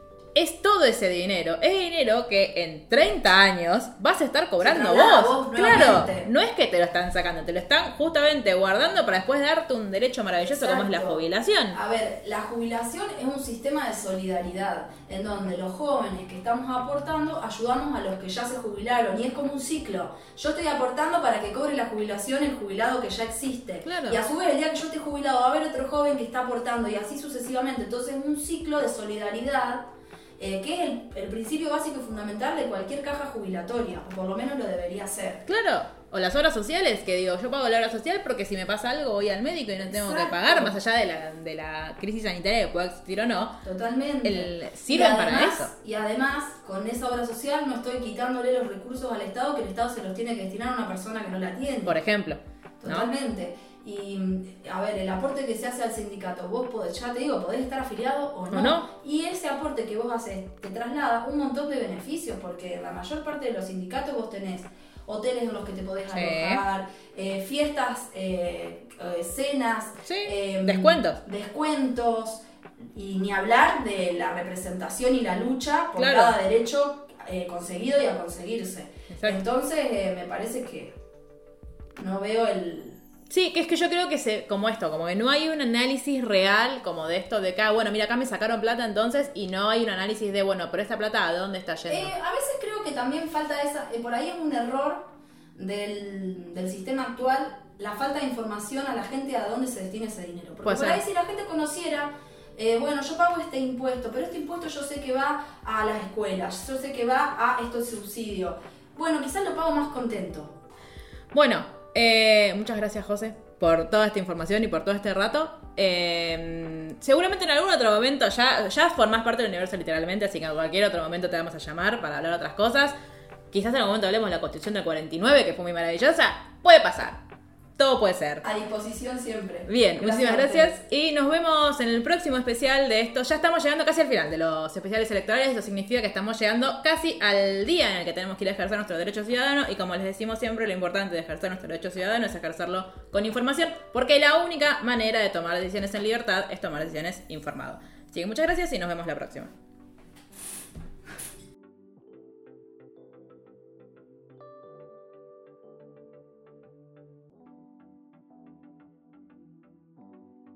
es todo ese dinero. Es dinero que en treinta años vas a estar cobrando Se traslada vos. vos Claro, nuevamente. no es que te lo están sacando, te lo están justamente guardando para después darte un derecho maravilloso como es la Exacto. jubilación. A ver, la jubilación es un sistema de solidaridad en donde los jóvenes que estamos aportando ayudamos a los que ya se jubilaron y es como un ciclo. Yo estoy aportando para que cobre la jubilación el jubilado que ya existe. Claro. Y a su vez, el día que yo esté jubilado va a haber otro joven que está aportando y así sucesivamente. Entonces es un ciclo de solidaridad eh, que es el, el principio básico y fundamental de cualquier caja jubilatoria, o por lo menos lo debería ser. Claro. O las obras sociales, que digo, yo pago la obra social porque si me pasa algo voy al médico y no tengo Exacto. que pagar, más allá de la, de la crisis sanitaria que pueda existir o no. Totalmente. El- sirven Y para además- eso. Y además, con esa obra social no estoy quitándole los recursos al Estado, que el Estado se los tiene que destinar a una persona que no la tiene. Por ejemplo. ¿no? Totalmente. Y, a ver, el aporte que se hace al sindicato, vos podés, ya te digo, podés estar afiliado o no. O no. Y ese aporte que vos haces te traslada un montón de beneficios, porque en la mayor parte de los sindicatos vos tenés hoteles en los que te podés Sí. alojar, eh, fiestas, eh, eh, cenas, Sí, eh, descuentos. descuentos, y ni hablar de la representación y la lucha por Claro. cada derecho eh, conseguido y a conseguirse. Exacto. Entonces, eh, me parece que no veo el... Sí, que es que yo creo que se, como esto, como que no hay un análisis real como de esto de que, ah, bueno, mira, acá me sacaron plata entonces y no hay un análisis de, bueno, pero esta plata, ¿a dónde está yendo? Eh, a veces creo que también falta esa... eh, por ahí es un error del, del sistema actual, la falta de información a la gente a dónde se destina ese dinero. Porque Puede por ser. ahí si la gente conociera... Eh, bueno, yo pago este impuesto, pero este impuesto yo sé que va a las escuelas, yo sé que va a estos subsidios. Bueno, quizás lo pago más contento. Bueno, eh, muchas gracias, José, por toda esta información y por todo este rato. Eh, seguramente en algún otro momento ya, ya formás parte del universo literalmente, así que en cualquier otro momento te vamos a llamar para hablar otras cosas. Quizás en algún momento hablemos de la Constitución del cuarenta y nueve, que fue muy maravillosa. Puede pasar. Todo puede ser. A disposición siempre. Bien, muchísimas a gracias. ustedes. Y nos vemos en el próximo especial de esto. Ya estamos llegando casi al final de los especiales electorales. Eso significa que estamos llegando casi al día en el que tenemos que ir a ejercer nuestro derecho ciudadano. Y como les decimos siempre, lo importante de ejercer nuestro derecho ciudadano es ejercerlo con información. Porque la única manera de tomar decisiones en libertad es tomar decisiones informado. Así que muchas gracias y nos vemos la próxima.